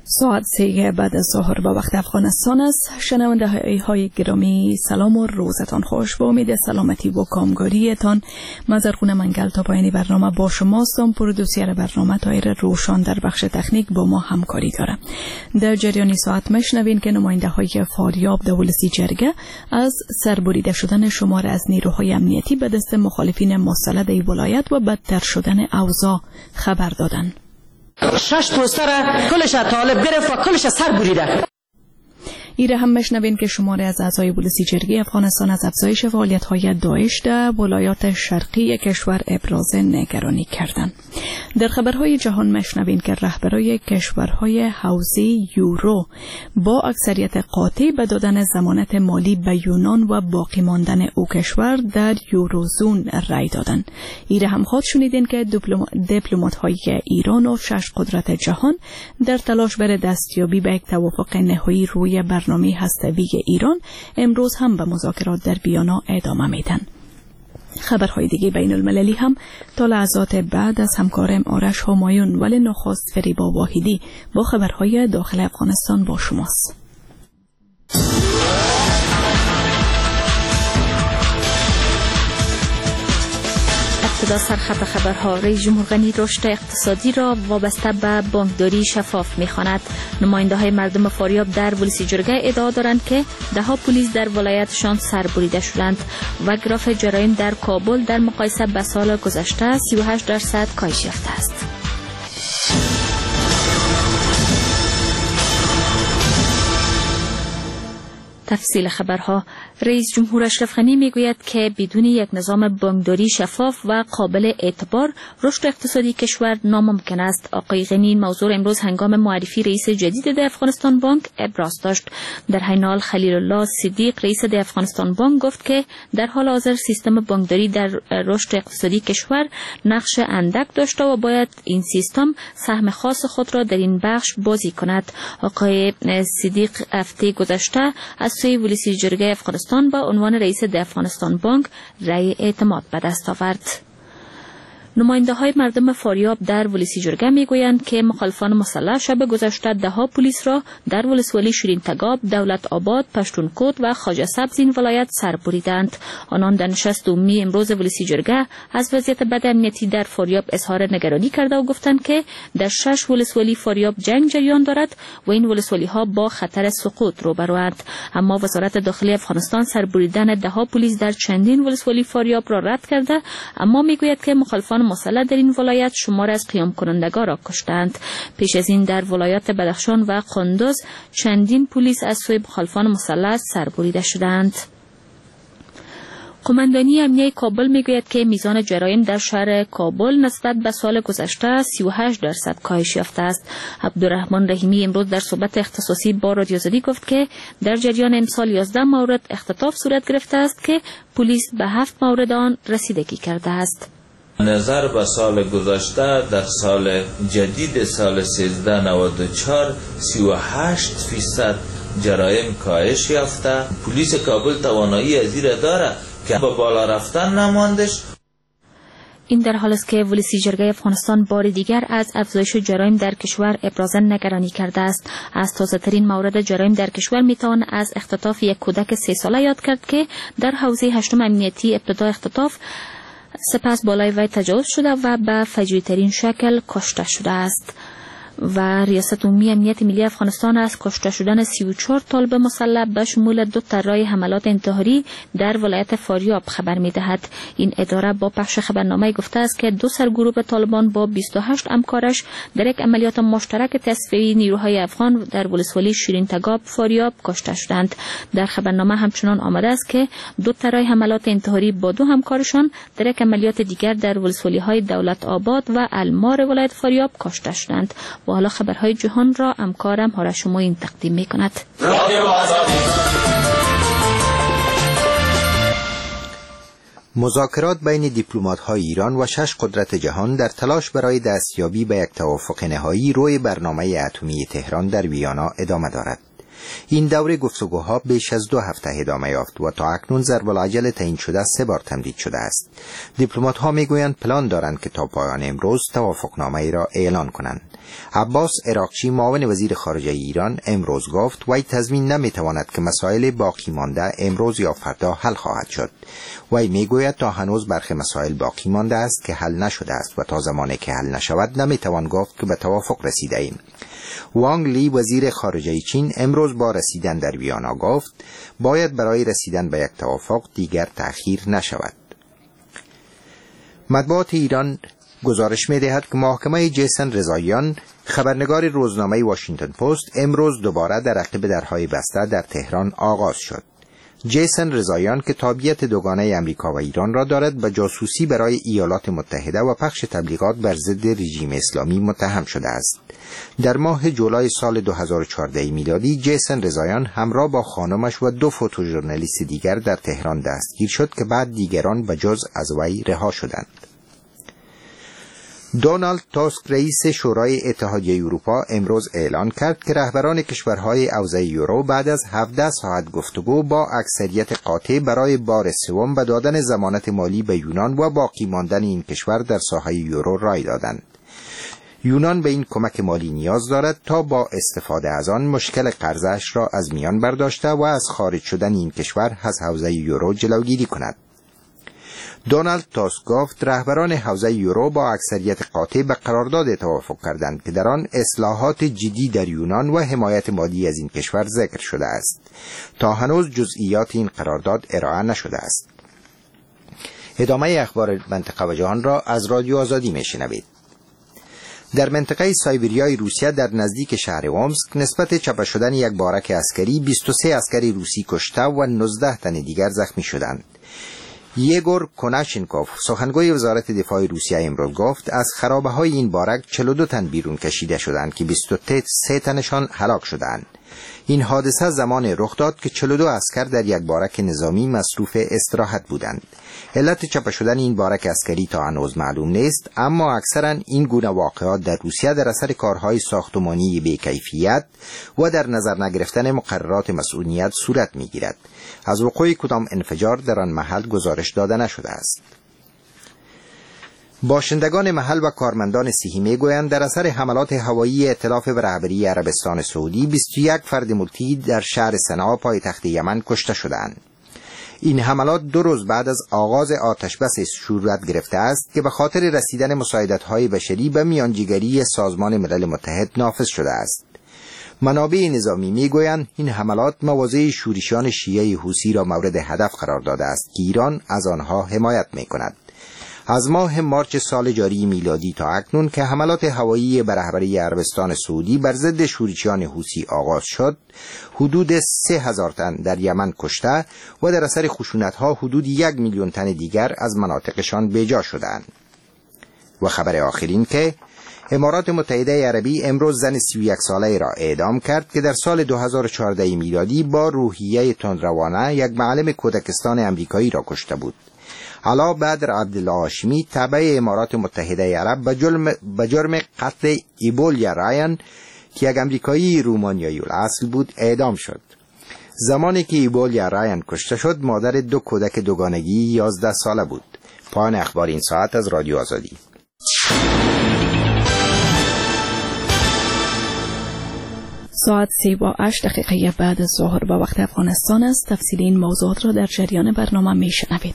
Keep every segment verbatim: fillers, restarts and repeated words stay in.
ساعت سه بعد از ظهر با وقت افغانستان است. شنونده های گرامی سلام و روزتان خوش. با امید سلامتی و کامگاریتان مزرخونه منگل تا پایانی برنامه با شماستم. پرودوسر برنامه تایر روشان در بخش تکنیک با ما همکاری داره. در جریان ساعت مشنوین که نماینده های فاریاب در ولسی جرگه از سربریده شدن شمار از نیروهای امنیتی به دست مخالفین مسلح ای ولایت و بدتر شدن اوضاع خبر دادند. شش پوستر کلش طالب گرفت و کلش سر بریده. ایره هم مشنوین که شماره از اعضای بولسی جرگه افغانستان از افزایش فعالیت‌های داعش در ولایات شرقی کشور ابراز نگرانی کردند. در خبرهای جهان مشنوین که رهبرای کشورهای حوزه یورو با اکثریت قاطع به دادن ضمانت مالی به یونان و باقی ماندن او کشور در یوروزون رأی دادند. ایره هم خواهد شنیدین که دیپلمات‌های ایران و شش قدرت جهان در تلاش برای دستیابی به یک توافق نهایی روی برنامه هسته‌ای ایران امروز هم به مذاکرات در ویانا ادامه میدن. خبرهای دیگه بین المللی هم تا لحظات بعد از همکارم آرش همایون ولی نخست فریبا واحدی با خبرهای داخل افغانستان با شماست. ابتدا سرخط خبرها. رئیس جمهور غنی رشد اقتصادی را وابسته به بانکداری شفاف می‌خواند. نماینده‌های مردم فاریاب در ولسی جرگه ادعا دارند که ده‌ها پلیس در ولایتشان سربریده شدند و گراف جرایم در کابل در مقایسه با سال گذشته سی و هشت درصد کاهش یافته است. تفصیل خبرها. رئیس جمهور اشرف غنی میگوید که بدون یک نظام بانکداری شفاف و قابل اعتبار رشد اقتصادی کشور ناممکن است. آقای غنی این موضوع امروز هنگام معرفی رئیس جدید ده افغانستان بانک ابراز داشت. در همین حال خلیل الله صدیق رئیس ده افغانستان بانک گفت که در حال حاضر سیستم بانکداری در رشد اقتصادی کشور نقش اندک داشته و باید این سیستم سهم خاص خود را در این بخش بازی کند. آقای صدیق هفته گذشته از سوی ولسی جرگه افغانستان با عنوان رئیس ده افغانستان بانک رأی اعتماد به دست آورد. نماینده های مردم فاریاب در ولسی جرگه میگویند که مخالفان مسلح شب گذشته ده ها پلیس را در ولسوالی شیرین تگاب، دولت آباد، پشتونکوت و خواجه سبز این ولایت سر بریدند. آنان در نشست عمومی امروز ولسی جرگه از وضعیت بد امنیتی در فاریاب اظهار نگرانی کرده و گفتند که در شش ولسوالی فاریاب جنگ جریان دارد و این ولسوالی ها با خطر سقوط روبروند. اما وزارت داخلی افغانستان سر بریدن ده ها پلیس در چندین ولسوالی فاریاب را رد کرده، اما میگوید که مخالفان مسلح در این ولایت شمار از قیام کنندگان را کشتند. پیش از این در ولایت بدخشان و قندوز چندین پلیس از سوی مخالفان مسلح سربریده شدند. قماندانی امنیه کابل میگوید که میزان جرایم در شهر کابل نسبت به سال گذشته سی و هشت درصد کاهش یافته است. عبدالرحمن رحیمی امروز در صحبت اختصاصی با رادیوزدی گفت که در جریان امسال یازده مورد اختطاف صورت گرفته است که پلیس به هفت مورد آن رسیدگی کرده است. نظر به سال گذشته در سال جدید سال سیزده نود و چهار سی و هشت فیصد جرایم کاهش یافته. پلیس کابل توانایی از این داره که به بالا رفتن نماندش. این در حال است که ولسی جرگه افغانستان بار دیگر از افزایش جرایم در کشور ابراز نگرانی کرده است. از تازه ترین مورد جرایم در کشور میتوان از اختطاف یک کودک سه ساله یاد کرد که در حوزه هشتم امنیتی ابتدا اختطاف سپس بالای وی تجاوز شده و به فجیع ترین شکل کشته شده است. و ریاست عمومی امنیت ملی افغانستان از کشته شدن سی و چهار طالب مسلح به شمول دو طراح حملات انتحاری در ولایت فاریاب خبر می‌دهد. این اداره با پخش خبرنامه گفته است که دو سرگروه طالبان با بیست و هشت همکارش در یک عملیات مشترک تصفیه نیروهای افغان در ولسوالی شیرین تگاب فاریاب کشته شدند. در خبرنامه همچنان آمده است که دو طراح حملات انتحاری با دو همکارشان در یک عملیات دیگر در ولسوالی‌های دولت آباد و المار ولایت فاریاب کشته شدند. و حالا خبرهای جهان را همکارم آرش همایون تقدیم می کند. مذاکرات بین دیپلمات‌های ایران و شش قدرت جهان در تلاش برای دستیابی به یک توافق نهایی روی برنامه اتمی تهران در ویانا ادامه دارد. این دوره گفتگوها بیش از دو هفته ادامه یافت و تا اکنون ضرب العجل تعیین شده سه بار تمدید شده است. دیپلمات‌ها میگویند پلان دارند که تا پایان امروز توافقنامه ای را اعلان کنند. عباس عراقچی معاون وزیر خارجه ایران امروز گفت وی تضمین نمیتواند که مسائل باقی مانده امروز یا فردا حل خواهد شد. وی میگوید تا هنوز برخی مسائل باقی مانده است که حل نشده است و تا زمانی که حل نشود نمیتوان گفت که به توافق رسیده ایم. وانگ لی وزیر خارجه چین امروز با رسیدن در ویانا گفت باید برای رسیدن به یک توافق دیگر تأخیر نشود. مطبوعات ایران گزارش می‌دهد که محکمه جیسن رضاییان خبرنگار روزنامه واشنگتن پست امروز دوباره در عقب درهای بسته در تهران آغاز شد. جیسن رضاییان که تابعیت دوگانه امریکا و ایران را دارد به جاسوسی برای ایالات متحده و پخش تبلیغات بر ضد رژیم اسلامی متهم شده است. در ماه جولای سال دو هزار و چهارده میلادی جیسن رضاییان همراه با خانمش و دو فوتوژورنالیست دیگر در تهران دستگیر شد که بعد دیگران به جز از وی رها شدند. دونالد تاسک رئیس شورای اتحادیه اروپا امروز اعلان کرد که رهبران کشورهای حوزه یورو بعد از هفده ساعت گفتگو با اکثریت قاطع برای بار سوم به دادن ضمانت مالی به یونان و باقی ماندن این کشور در ساحه یورو رای دادند. یونان به این کمک مالی نیاز دارد تا با استفاده از آن مشکل قرضش را از میان برداشته و از خارج شدن این کشور از حوزه یورو جلوگیری کند. دونالد تاسک گفت رهبران حوزه یورو با اکثریت قاطع به قرارداد توافق کردند که در آن اصلاحات جدی در یونان و حمایت مالی از این کشور ذکر شده است. تا هنوز جزئیات این قرارداد ارائه نشده است. ادامه اخبار منطقه و جهان را از رادیو آزادی میشنوید. در منطقه سایبریای روسیه در نزدیک شهر اومسک نسبت چاپ شدن یک بارک عسکری بیست و سه عسکری روسی کشته و نوزده تن دیگر زخمی شدند. یگور کناشنکوف سخنگوی وزارت دفاع روسیه امروز گفت از خرابه‌های این بارک چهل و دو تن بیرون کشیده شدند که بیست و سه تنشان هلاک شدند. این حادثه زمان رخ داد که چهل و دو عسکر در یک بارک نظامی مصروف استراحت بودند. علت چاپ شدن این بارک عسکری تا هنوز معلوم نیست، اما اکثرا این گونه واقعات در روسیه در اثر کارهای ساختمانی بی‌کیفیت و در نظر نگرفتن مقررات مسئولیت صورت می‌گیرد. از وقوع کدام انفجار در آن محل گزارش داده نشده است. باشندگان محل و کارمندان صحی میگویند در اثر حملات هوایی ائتلاف به رهبری عربستان سعودی بیست و یک فرد ملکی در شهر صنعا پایتخت یمن کشته شدند. این حملات دو روز بعد از آغاز آتشبس صورت گرفته است که به خاطر رسیدن مساعدت‌های بشری به میانجیگری سازمان ملل متحد نافذ شده است. منابع نظامی میگویند این حملات مواضع شورشیان شیعه حوثی را مورد هدف قرار داده است که ایران از آنها حمایت میکند. از ماه مارچ سال جاری میلادی تا اکنون که حملات هوایی بر رهبری عربستان سعودی بر ضد شورشیان حوثی آغاز شد، حدود سه هزار تن در یمن کشته و در اثر خشونت‌ها حدود یک میلیون تن دیگر از مناطقشان بیجا شدند. و خبر آخرین که امارات متحده عربی امروز زن سی و یک ساله را اعدام کرد که در سال دو هزار و چهارده میلادی با روحیه تندروانه یک معلم کودکستان امریکایی را کشته بود. علا بدر عبدالله هاشمی تابع امارات متحده عرب به جرم, به جرم قتل ایبولیا رایان که یک امریکایی رومانیایی الاصل بود اعدام شد. زمانی که ایبولیا رایان کشته شد مادر دو کودک دوگانگی یازده ساله بود. پایان اخبار این ساعت از رادیو آزادی. ساعت سی و هشت دقیقه بعد از ظهر به وقت افغانستان است. تفصیل این موضوعات را در جریان برنامه می شنوید.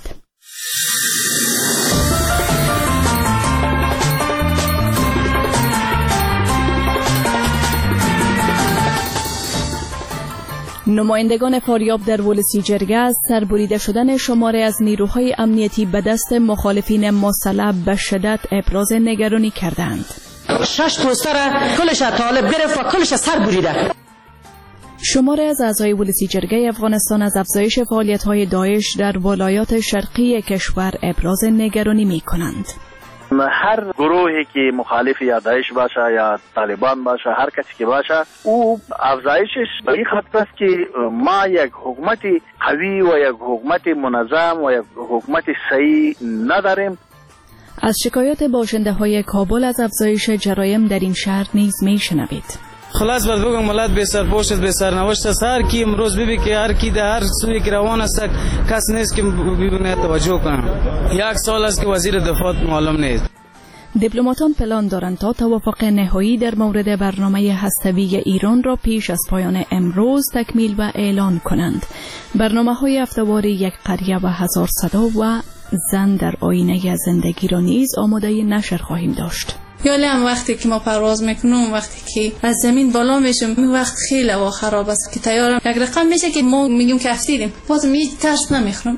نمایندگان فاریاب در ولسی جرگه از سربریده شدن شماره از نیروهای امنیتی به دست مخالفین مسلح به شدت ابراز نگرانی کردند. شش پوستر کلش طالب گرفت و کلش سر بریده. شماره از اعضای ولسی جرگه افغانستان از افزایش فعالیت‌های داعش در ولایات شرقی کشور ابراز نگرانی می‌کنند. هر گروهی که مخالف یا داعش باشه یا طالبان باشه، هر کسی که باشه، او افزایشش به این خط است که ما یک حکومت قوی و یک حکومت منظم و یک حکومت صحیح نداریم. از شکایات باشنده های کابل از افزایش جرایم در این شهر نیز می شنوید. خلاص باید بگم ملت به سر پوشت به سرنوشت است. هر کی امروز ببین که هر کی در هر سوی که روان است کس نیست که ببینه توجه کنه. یک سال است که وزیر دفاع معلوم نیست. دیپلماتان پلان دارند تا توافق نهایی در مورد برنامه هسته‌ای ایران را پیش از پایان امروز تکمیل و اعلان کنند. برنامه‌های هفته‌واری یک قریه و هزار صدا و زن در آینه زندگی را نیز آماده نشر خواهیم داشت. یالی هم وقتی که ما پرواز میکنیم وقتی که از زمین بالا میشیم این وقت خیلی هوا خراب است که تیارم یک رقم میشه که ما میگیم که افتیدیم باز می ترس نمیخورم.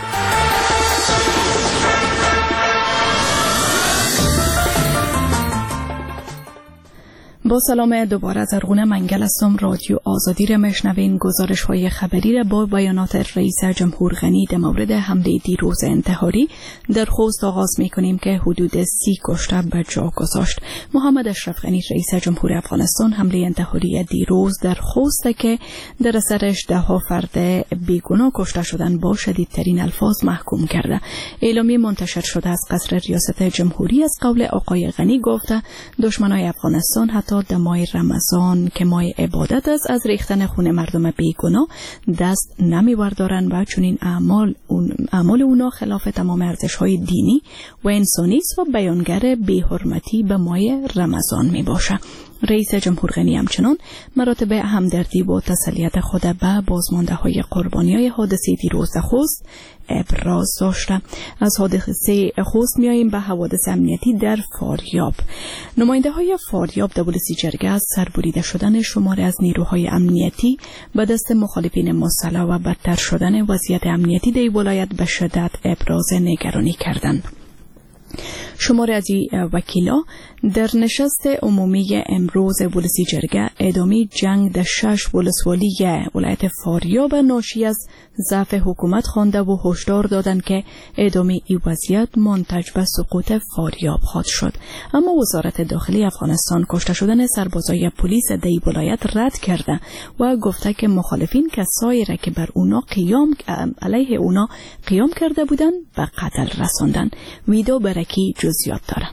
با سلام دوباره از ارغون منگل هستم. رادیو آزادی را میشنوین. گزارش های خبری را با بیانات رئیس جمهور غنی در مورد حمله دیروز انتحاری در خوست آغاز میکنیم که حدود سی کشته به جا گذاشت. محمد اشرف غنی رئیس جمهور افغانستان حمله انتحاری دیروز در خوست که در اثرش ده ها فرد بیگناه کشته شدن با شدیدترین الفاظ محکوم کرده. اعلامیه منتشر شده از قصر ریاست جمهوری از قول آقای غنی گفته دشمنان افغانستان حتی در ماه رمضان که ماه عبادت است از ریختن خون مردم بیگناه دست نمی‌بردارند و چنین اعمال اون اعمال اونا خلاف تمام ارزش‌های دینی و انسانی است و بیانگر بی‌حرمتی به ماه رمضان میباشد. رئیس جمهور غنی همچنان مراتب همدردی و تسلیت خود به بازمانده های قربانی های حادثه دیروز خوست ابراز داشته. از حادثه خوست میاییم به حوادث امنیتی در فاریاب. نماینده های فاریاب در ولسی جرگه از سربریده شدن شماری از نیروهای امنیتی به دست مخالفین مسلح و بدتر شدن وضعیت امنیتی در ولایت به شدت ابراز نگرانی کردند. شماره از وکیلا در نشست عمومی امروز ولسی جرگه ادامه جنگ در شش ولسوالی ولایت فاریاب ناشی از ضعف حکومت خوانده و هشدار دادند که ادامه این وضعیت منتج به سقوط فاریاب خواهد شد. اما وزارت داخلی افغانستان کشته شدن سربازای پلیس در این ولایت رد کرده و گفته که مخالفین کسایی را که بر اونا قیام علیه اونا قیام کرده بودند به قتل رساندند. ویدو برکی جزئیات داره.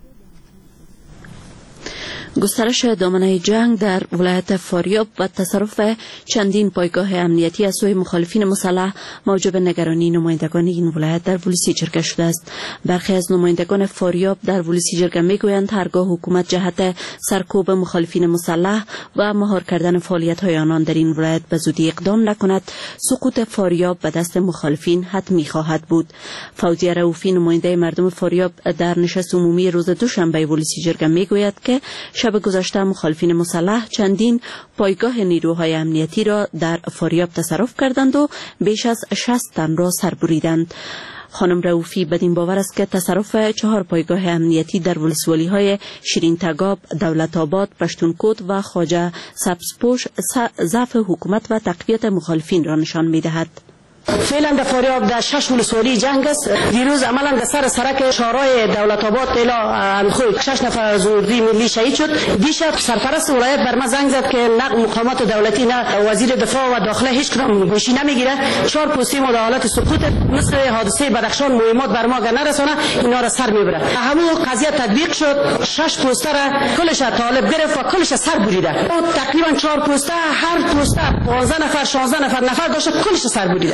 گسترش دامنه جنگ در ولایت فاریاب و تصرف چندین پایگاه امنیتی از سوی مخالفین مسلح موجب نگرانی نمایندگان این ولایت در ولسی جرگه شده است. برخی از نمایندگان فاریاب در ولسی جرگه میگویند هرگاه حکومت جهت سرکوب مخالفین مسلح و مهار کردن فعالیت‌های آنان در این ولایت به زودی اقدام نکند سقوط فاریاب به دست مخالفین حتمی خواهد بود. فوزیه رؤوفی نماینده مردم فاریاب در نشست عمومی روز دوشنبه ولسی جرگه میگوید که شب گذشته مخالفین مسلح چندین پایگاه نیروهای امنیتی را در فاریاب تصرف کردند و بیش از شصت تن را سر بریدند. خانم رؤوفی بدین باور است که تصرف چهار پایگاه امنیتی در ولسوالی های شیرین تگاب، دولت آباد، پشتونکوت و خواجه سبزپوش ضعف حکومت و تقویت مخالفین را نشان می‌دهد. فعلا در فاریاب در شش ولسوالی جنگ است. دیروز عملا در سر سرک شهرهای دولت آباد الی اندخوی شش نفر از اردوی ملی شهید شد. دیشب سرپرست ولایت بر ما زنگ زد که نه مقامات دولتی نه وزیر دفاع و داخله هیچ کدام گوشی نمیگیره. چهار پستی ما در حالت سقوط مثل حادثه بدخشان مهمات بر ما نرسونه اینا را سر میبره. همون قضیه تطبیق شد. شش پوسته را کلش طالب گرفت و کلش سر بریده. تقریبا چهار پوسته هر پوسته پانزده نفر شانزده نفر نفر داشت کلش سر بریده.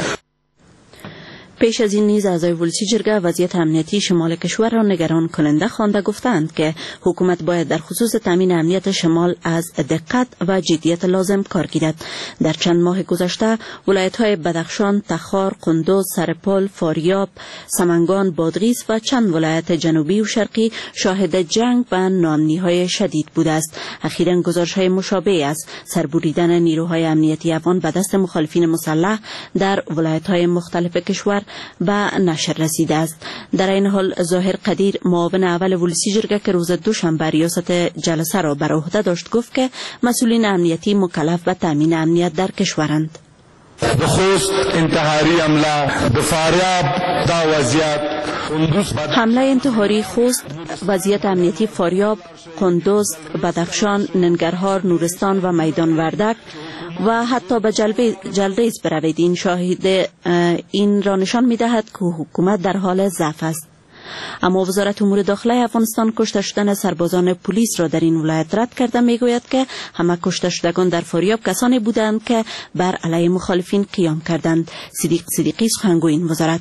پیش از این نیز اعضای ولسی جرگه وضعیت امنیتی شمال کشور را نگران کننده خوانده گفتند که حکومت باید در خصوص تامین امنیت شمال از دقت و جدیت لازم کار گیرد. در چند ماه گذشته ولایت‌های بدخشان، تخار، قندوز، سرپل، فاریاب، سمنگان، بادغیس و چند ولایت جنوبی و شرقی شاهد جنگ و ناامنی‌های شدید بوده است. اخیراً گزارش‌های مشابه از سربریدن نیروهای امنیتی افغان به دست مخالفین مسلح در ولایت‌های مختلف کشور به نشر رسیده است. در این حال ظاهر قدیر معاون اول ولسی جرگه که روز دوشنبه ریاست جلسه را بر عهده داشت گفت که مسئولین امنیتی مکلف به تامین امنیت در کشورند. به خوست انتحاری حمله به فاریاب دا وضعیت حمله انتحاری خوست، وضعیت امنیتی فاریاب، قندوز، بدخشان، ننگرهار، نورستان و میدان وردک و حتی به جلریز بروید این شاهد این را نشان می دهد که حکومت در حال ضعف است. اما وزارت امور داخله افغانستان کشته شدن سربازان پلیس را در این ولایت رد کرده. میگوید که همه کشته شدگان در فاریاب کسانی بودند که بر علیه مخالفین قیام کردند. صدیق صدیقی سخنگوی این وزارت: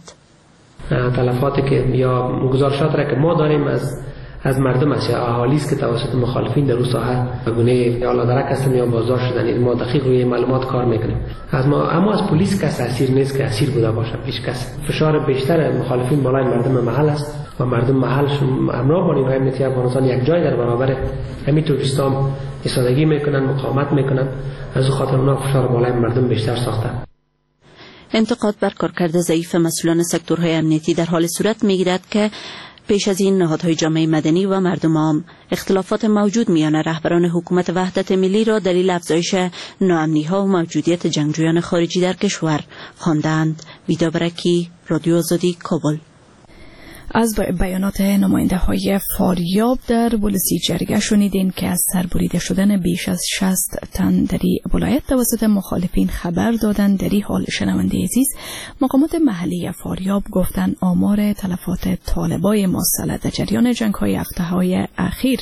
تلفاتی که یا گزارشات را که ما داریم از از مردم است یا اهالی است که توسط مخالفین در اون ساحه بگونه یا لادرک هستند یا بازداشت شدن، ما دقیق روی معلومات کار میکنیم. از ما اما از پلیس کس اسیر نیست که اسیر بوده باشه. هیچ کس. فشار بیشتر مخالفین بالای مردم محل است و مردم محل همراه با نیروهای امنیتی افغانستان یک جای در برابر همین تروریستان ایستادگی میکنن، مقاومت میکنن. از خاطر اونها فشار بالای مردم بیشتر ساخته. انتقاد بر کارکرد ضعیف مسئولان سکتورهای امنیتی در حال صورت میگیرد که پیش از این نهادهای جامعه مدنی و مردم عام اختلافات موجود میان رهبران حکومت وحدت ملی را دلیل افزایش ناامنی‌ها و موجودیت جنگجویان خارجی در کشور خواندند. ویدا برکی، رادیو آزادی، کابل. از بیانات نماینده های فاریاب در ولسی جرگه شنیدین که از سربریده شدن بیش از شصت تن در ولایت توسط مخالفین خبر دادند. در این حال شنونده عزیز، مقامات محلی فاریاب گفتند آمار تلفات طالبای مسلح در جریان جنگ های هفته های اخیر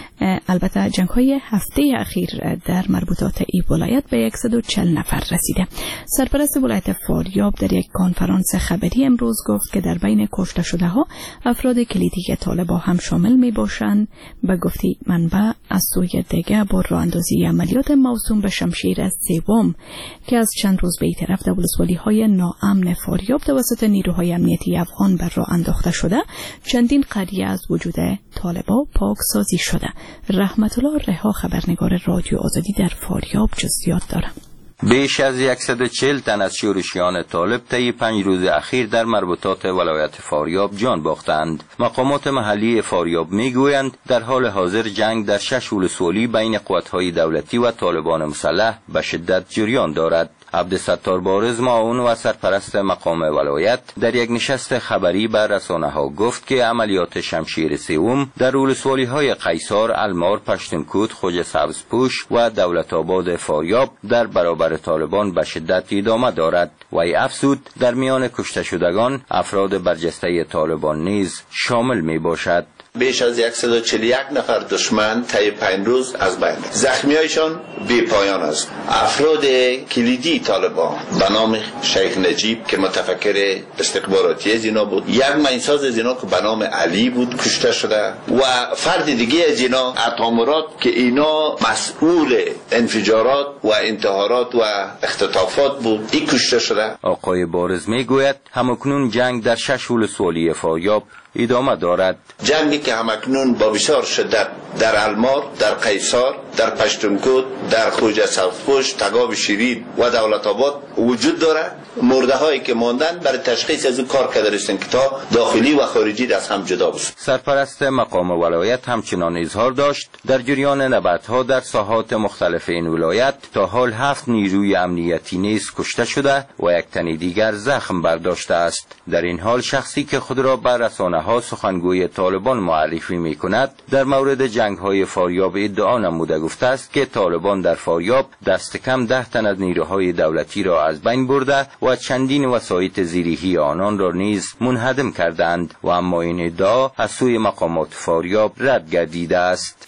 البته جنگ های هفته اخیر در مربوطات این ولایت به صد و چهل نفر رسیده. سرپرست ولایت فاریاب در یک کنفرانس خبری امروز گفت که در بین کشته شده ها افراد کلیدی طالبان هم شامل می باشند. به گفته منبع از سوی دیگر با راه اندازی عملیات موسوم به شمشیر از سوم که از چند روز به این طرف در ولسوالی های ناامن فاریاب توسط نیروهای امنیتی افغان بر راه انداخته شده، چندین قریه از وجود طالبان پاک سازی شده. رحمت الله رها، خبرنگار رادیو آزادی در فاریاب، جزئیات دارم. بیش از صد و چهل تن از شورشیان طالب طی پنج روز اخیر در مربوطات ولایت فاریاب جان باختند. مقامات محلی فاریاب میگویند در حال حاضر جنگ در شش ولسوالی بین قوت‌های دولتی و طالبان مسلح به شدت جریان دارد. عبدالستار بارز معاون و سرپرست مقام ولایت در یک نشست خبری بر رسانه‌ها گفت که عملیات شمشیر سوم در ولسوالی‌های قیصار، المار، پشتونکوت، خوج سبزپوش و دولت آباد فاریاب در برابر طالبان به شدت ادامه دارد. و ای افزود در میان کشته شدگان افراد برجسته طالبان نیز شامل می باشد. بیش از صد و چهل و یک نفر دشمن طی پنج روز از بین. زخمیایشان بی پایان است. افراد کلیدی طالبان به نام شیخ نجیب که متفکر استخباراتی از اینا بود، یک مینساز از اینا که به نام علی بود کشته شده و فرد دیگه از اینا اتامرات که اینا مسئول انفجارات و انتحارات و اختطافات بود، این کشته شده. آقای بارز میگوید همکنون جنگ در شش ولسوالی فاریاب ادامه دارد. جنگی که همکنون با بسیار شدت در المار، در قیصار، در پشتونکوت، در خوجه سبزپوش، تگاب شیرین و دولت آباد وجود دارد. مرده هایی که ماندن برای تشخیص از او کار کرده رسیدن که تا داخلی و خارجی از هم جدا باشد. سرپرست مقام ولایت همچنان اظهار داشت در جریان نبردها در ساحات مختلف این ولایت تا حال هفت نیروی امنیتی نیز کشته شده و یک تن دیگر زخم برداشته است. در این حال شخصی که خود را بر رسانه‌ها سخنگوی طالبان معرفی می‌کند در مورد جنگ‌های فاریاب ادعا نموده گفته است که طالبان در فاریاب دست کم ده تن از نیروهای دولتی را از بین برده و چندین وسایط زیرهی آنان را نیز منهدم کردند و اما این ادعا از سوی مقامات فاریاب رد گردیده است.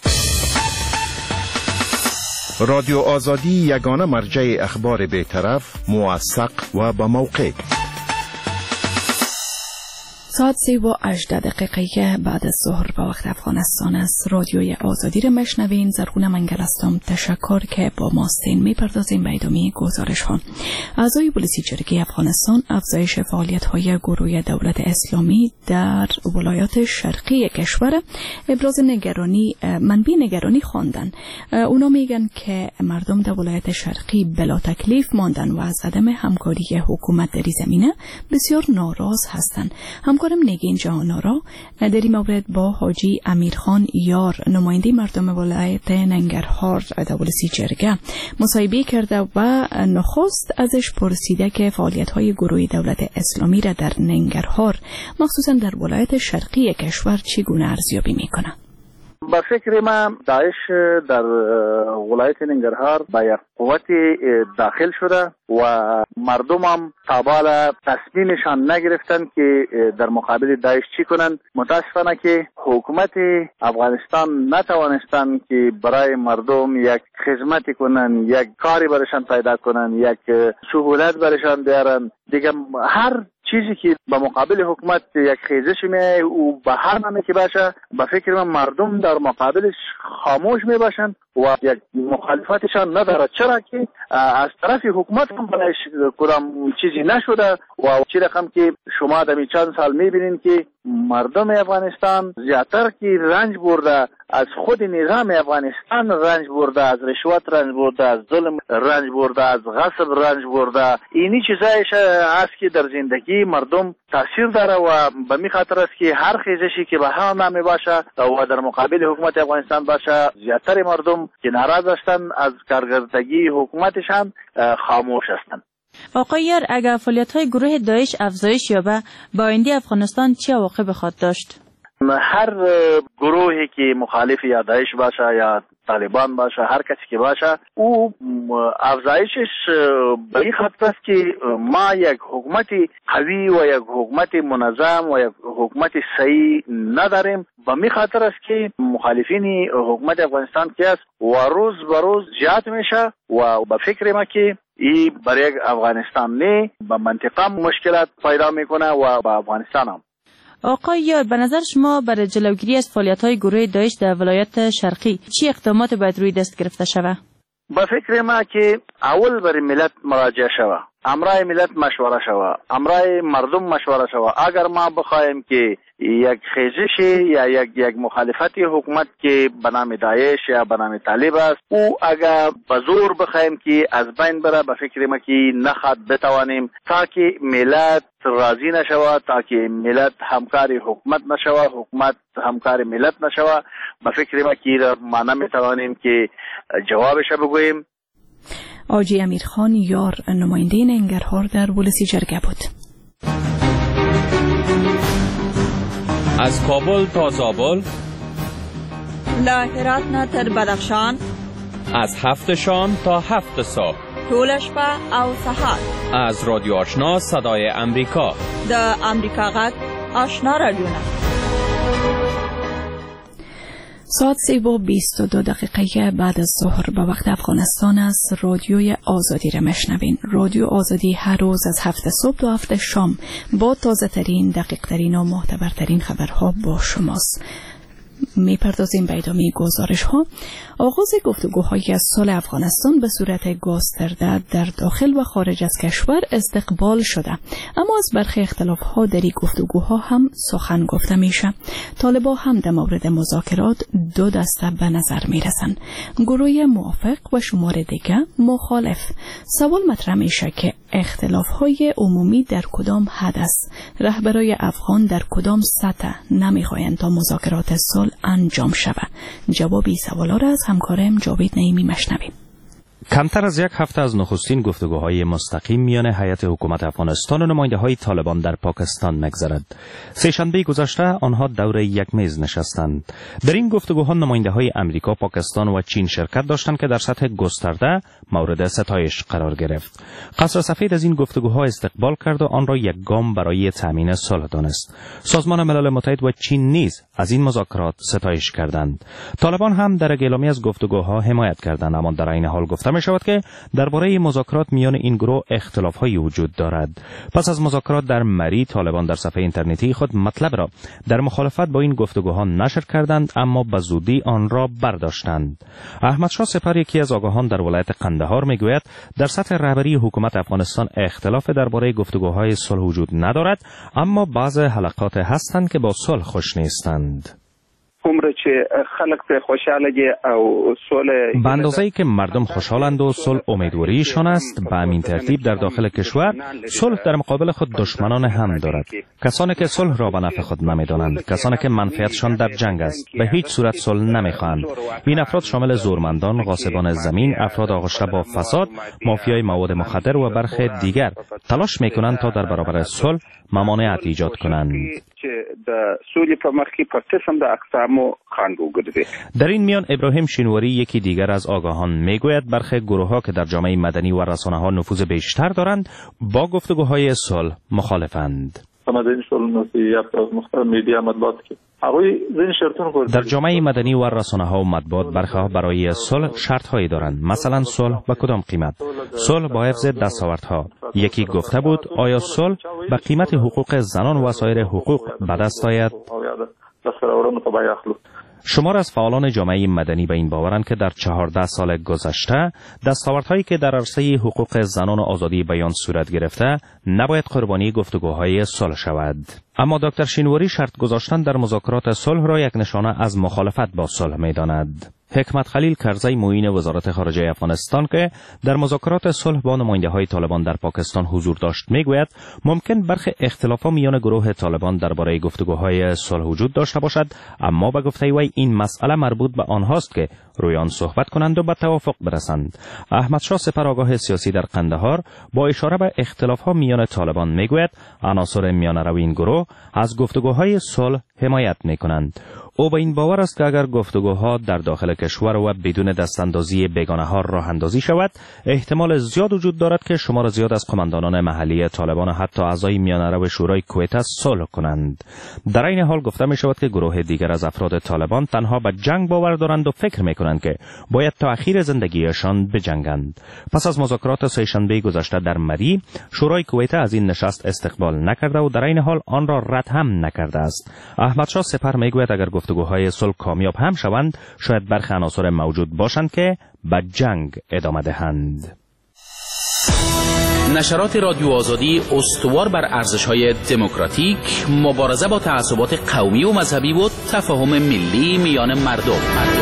رادیو آزادی یگانه مرجع اخبار بی‌طرف، موثق و با موقع. ساعت سه و هجده دقیقه بعد از ظهر به وقت افغانستان است. رادیوی آزادی را مشنوین. زرغونه منگل هستم. تشکر که با ما هستین. میپردازیم به ادامه گزارش ها. اعضای ولسی جرگه افغانستان افزایش فعالیت های گروه دولت اسلامی در ولایات شرقی کشور ابراز نگرانی منبع نگرانی خواندن. اونا میگن که مردم در ولایت شرقی بلا تکلیف ماندن و از عدم همکاری حکومت در زمینه بسیار ناراض هستند. همکارم نگین جهانارا در این مورد با حاجی امیرخان یار نماینده مردم ولایت ننگرهار در ولسی جرگه مصاحبه کرده و نخست ازش پرسیده که فعالیت‌های گروه دولت اسلامی را در ننگرهار مخصوصا در ولایت شرقی کشور چگونه ارزیابی می‌کنند. با فکر ما داعش در ولایت ننگرهار با یک قوت داخل شده و مردم هم تابالا تصمیمشان نگرفتن که در مقابل داعش چی کنن. متاسفانه که حکومت افغانستان نتوانستن که برای مردم یک خدمتی کنن، یک کاری برشان پیدا کنن، یک سهولت برشان بیارن. دیگه هر چیزی که به مقابل حکومت یک خیزش می او به هر نمی که باشه، به فکر من مردم در مقابلش خاموش می باشن و یک مخالفتشان نداره. چرا که از طرف حکومت هم برایش کدام چیزی نشده و چی رقم که شما در چند سال می بینین که مردم افغانستان زیادتر که رنج برده، از خود نظام افغانستان رنج برده، از رشوت رنج برده، از ظلم رنج برده، از غصب رنج برده. اینی چیزایش است که در زندگی مردم تاثیر داره و به می خاطر است که هر خیزشی که به هر نامی باشه و در مقابل حکومت افغانستان باشه، زیادتر مردم که ناراض هستند از کارکردگی حکومتشان خاموش هستند. آقای یار، اگر فعالیت‌های گروه داعش افزایش یابه با آینده افغانستان چه عواقبی خواهد داشت؟ هر گروهی که مخالف یا داعش باشه یا طالبان باشه، هر کسی که باشه، او افزایشش به این خاطر است که ما یک حکومت قوی و یک حکومت منظم و یک حکومت صحیح نداریم. به این خاطر است که مخالفین حکومت افغانستان که است و روز به روز زیاد میشه و به فکر ما که این برای افغانستان نه، به منطقه مشکلات پیدا میکنه و به افغانستان هم. آقای یار، به نظر شما برای جلوگیری از فعالیت‌های گروه داعش در ولایت شرقی چی اقدامات باید روی دست گرفته شود؟ به فکر ما که اول برای ملت مراجعه شود، امرای ملت مشوره شود، امرای مردم مشوره شود. اگر ما بخوایم که یک خیزش یا یک یک مخالفت حکومت که به نام داعش یا به نام طالب است، او اگر به زور بخوایم که از بین بره، به فکر ما که نخواد بتوانیم تا که ملت راضی نشود، تا که ملت همکار حکومت نشود، حکومت همکار ملت نشود. به فکر ما که ما نمیتوانیم که جوابش بگوییم. آجی امیرخان یار، نماینده ننگرهار در ولسی جرگه بود. از کابل تا زابل، له هرات نه تر بدخشان، از هفت شام تا هفت صبح، ټول شپه او سهار، از رادیو آشنا صدای امریکا، د امریکا غږ آشنا رادیو. ساعت سه و بیست و دو دقیقه بعد از ظهر به وقت افغانستان است. رادیوی آزادی را مشنوین. رادیو آزادی هر روز از هفت صبح تا هفت شام با تازه ترین، دقیق ترین و معتبرترین خبرها با شماست. میپردازیم به ادامه گزارش ها. آغاز گفتگوهای از سال افغانستان به صورت گسترده در داخل و خارج از کشور استقبال شده، اما از برخی اختلاف ها در این گفتگوها هم سخن گفته میشه. طالبا هم در مورد مذاکرات دو دسته به نظر میرسن، گروه موافق و شمار دیگه مخالف. سوال مطرح میشه که اختلاف های عمومی در کدام حد است؟ رهبرای افغان در کدام سطح نمیخواین تا مذاکرات صلح انجام شود؟ جوابی سوالا را از همکارم جاوید نعیمی مشنویم. کمتر از یک هفته از نخستین گفتگوهای مستقیم میان هیئت حکومت افغانستان و نماینده‌های طالبان در پاکستان می‌گذرد. سه‌شنبه گذشته آنها دور یک میز نشستند. در این گفتگوها نماینده‌های امریکا، پاکستان و چین شرکت داشتند که در سطح گسترده مورد ستایش قرار گرفت. قصر سفید از این گفتگوها استقبال کرد و آن را یک گام برای تامین صلح دانست. سازمان ملل متحد و چین نیز از این مذاکرات ستایش کردند. طالبان هم در اعلامیه از گفتگوها حمایت کردند، اما در این حال گفته می شود که درباره مذاکرات میان این گروه اختلاف‌هایی وجود دارد. پس از مذاکرات در مری، طالبان در صفحه اینترنتی خود مطلب را در مخالفت با این گفتگوها نشر کردند، اما به زودی آن را برداشتند. احمد شاه سپر، یکی از آگاهان در ولایت قندهار، میگوید در سطح رهبری حکومت افغانستان اختلاف درباره گفتگوهای صلح وجود ندارد، اما بعض حلقات هستند که با صلح خوش نیستند. به اندازه‌ای که مردم خوشحالند و صلح امیدواریشان است، به همین ترتیب در داخل کشور صلح در مقابل خود دشمنان هم دارد. کسانی که صلح را به نفع خود نمی‌دانند، کسانی که منفعتشان در جنگ است، به هیچ صورت صلح نمی‌خواهند. این افراد شامل زورمندان، غاصبان زمین، افراد آغشته با فساد، مافیای مواد مخدر و برخی دیگر تلاش می‌کنند تا در برابر صلح ممانعت ایجاد کنند. چې د سولې په مخ کې په قسم د اقسامو خنډ وګرځي. در این میان ابراهیم شینواری یکی دیگر از آگاهان میگوید برخی گروه‌ها که در جامعه مدنی و رسانه‌ها نفوذ بیشتر دارند با گفتگوهای صلح مخالفند. در جامعه مدنی و رسانه‌ها و مطبوعات برخی برای صلح شرط‌هایی دارند. مثلا صلح به کدام قیمت؟ صلح با حفظ دستاوردها. یکی گفته بود آیا صلح به قیمت حقوق زنان و سایر حقوق به دست آید؟ شمار از فعالان جامعه مدنی به این باورند که در چهارده سال گذشته دستاوردهایی که در عرصه حقوق زنان و آزادی بیان صورت گرفته نباید قربانی گفتگوهای صلح شود. اما دکتر شینواری شرط گذاشتن در مذاکرات صلح را یک نشانه از مخالفت با صلح می‌داند. حکمت خلیل کرزی معین وزارت خارجه افغانستان که در مذاکرات صلح با نماینده‌های طالبان در پاکستان حضور داشت میگوید ممکن برخی اختلافات میان گروه طالبان درباره گفتگوهای صلح وجود داشته باشد، اما به گفته وی این مسئله مربوط به آنهاست که روی آن صحبت کنند و به توافق برسند. احمد شاه سپرآگاه سیاسی در قندهار با اشاره به اختلافات میان طالبان میگوید عناصر میانه‌رو این گروه از گفتگوهای صلح حمایت میکنند. او به این باور است که اگر گفتگوها در داخل کشور و بدون دستاندازی بیگانه ها راه اندازی شود، احتمال زیاد وجود دارد که شمار زیاد از قماندانان محلی طالبان حتی اعضای میانه‌رو شورای کویت صلح کنند. در این حال گفته می شود که گروه دیگر از افراد طالبان تنها به جنگ باور دارند و فکر می کنند که باید تا آخر زندگیشان بجنگند. پس از مذاکرات سه‌شنبه گذشته در مری، شورای کویت از این نشست استقبال نکرده و در این حال آن را رد هم نکرده است. احمد شاه سپر میگوید اگر گفتگوهای صلح کامیاب هم شوند، شاید برخی عناصر موجود باشند که به جنگ ادامه دهند. نشرات رادیو آزادی استوار بر ارزش‌های دموکراتیک، مبارزه با تعصبات قومی و مذهبی و تفاهم ملی میان مردم.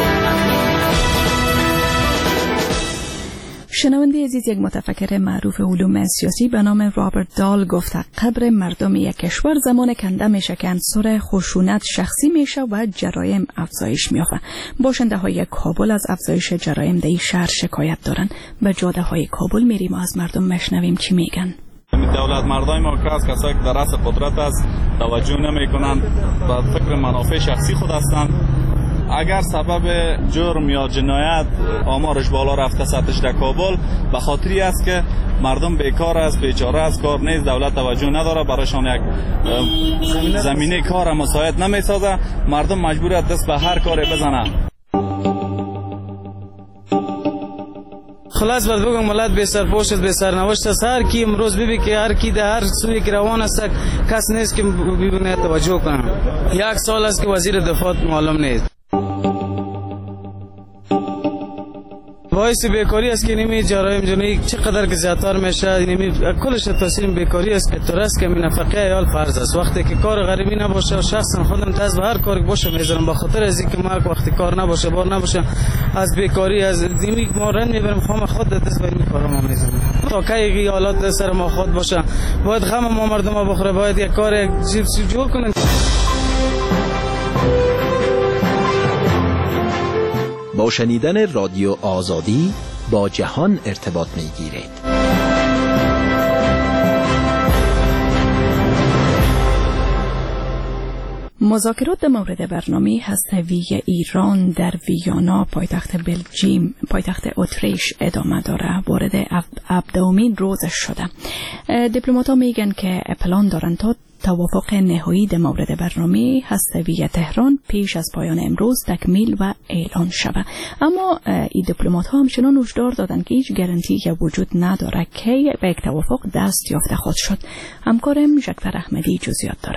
شنونده عزیز، یک متفکر معروف علوم سیاسی به نام رابرت دال گفته قبر مردم یک کشور زمان کنده میشه که عنصر خشونت شخصی میشه و جرایم افزایش میافته. باشنده های کابل از افزایش جرایم در این شهر شکایت دارن. به جاده های کابل میریم و از مردم مشنویم چی میگن. دولت مردای ما که از کسایی که در رأس قدرت است توجه نمیکنند و فکر منافع شخصی خود هستند. اگر سبب جرم یا جنایت آمارش بالا رفته سطحش در کابل به خاطری است که مردم بیکار است، بیچاره است، کار نیست، دولت توجه نداره، برایشان یک زمینه کار مساعد نمیسازه، مردم مجبور است دست به هر کاری بزنه. خلاص باید بگم ملت بی سرپوش است، بی سرنوشت است. هر کی امروز ببین که هر کی در هر سوی که روان است کس نیست که ببینه توجه کنه. یک سال است که وزیر دفاع معلوم نیست. باعث بیکاری است که نمی جرایم جنایی چقدر که زیادتر میشه، نمی کلش تاثیر بیکاری است که ترس که نفقه عیال فرض است. وقتی که کار غریبی نباشه، شخصا خودم دست به هر کاری باشه میذارم، به خاطر از اینکه ما وقتی کار نباشه، بار نباشه، از بیکاری از دیمی ما رن میبرم، خودم خود دست به این کارا ما میذارم. تا کی حالات سر ما خود باشه، باید غم ما مردم بخوره، باید یک کار یک چیز جور کنن. با شنیدن رادیو آزادی با جهان ارتباط می گیرید. مذاکرات در مورد برنامه هسته‌ای ایران در ویانا پایتخت بلژیم پایتخت اتریش ادامه داره. وارد هفدهمین روزش شده. دیپلمات‌ها میگن که پلان دارن تا توافق نهایی در مورد برنامه هسته‌ای تهران پیش از پایان امروز تکمیل و اعلان شود. اما این دیپلمات‌ها همچنان هشدار دادن که هیچ گارانتی وجود نداره که به یک توافق دست یافته خواهد شد. همکارم ژکفر احمدی جزئیات داره.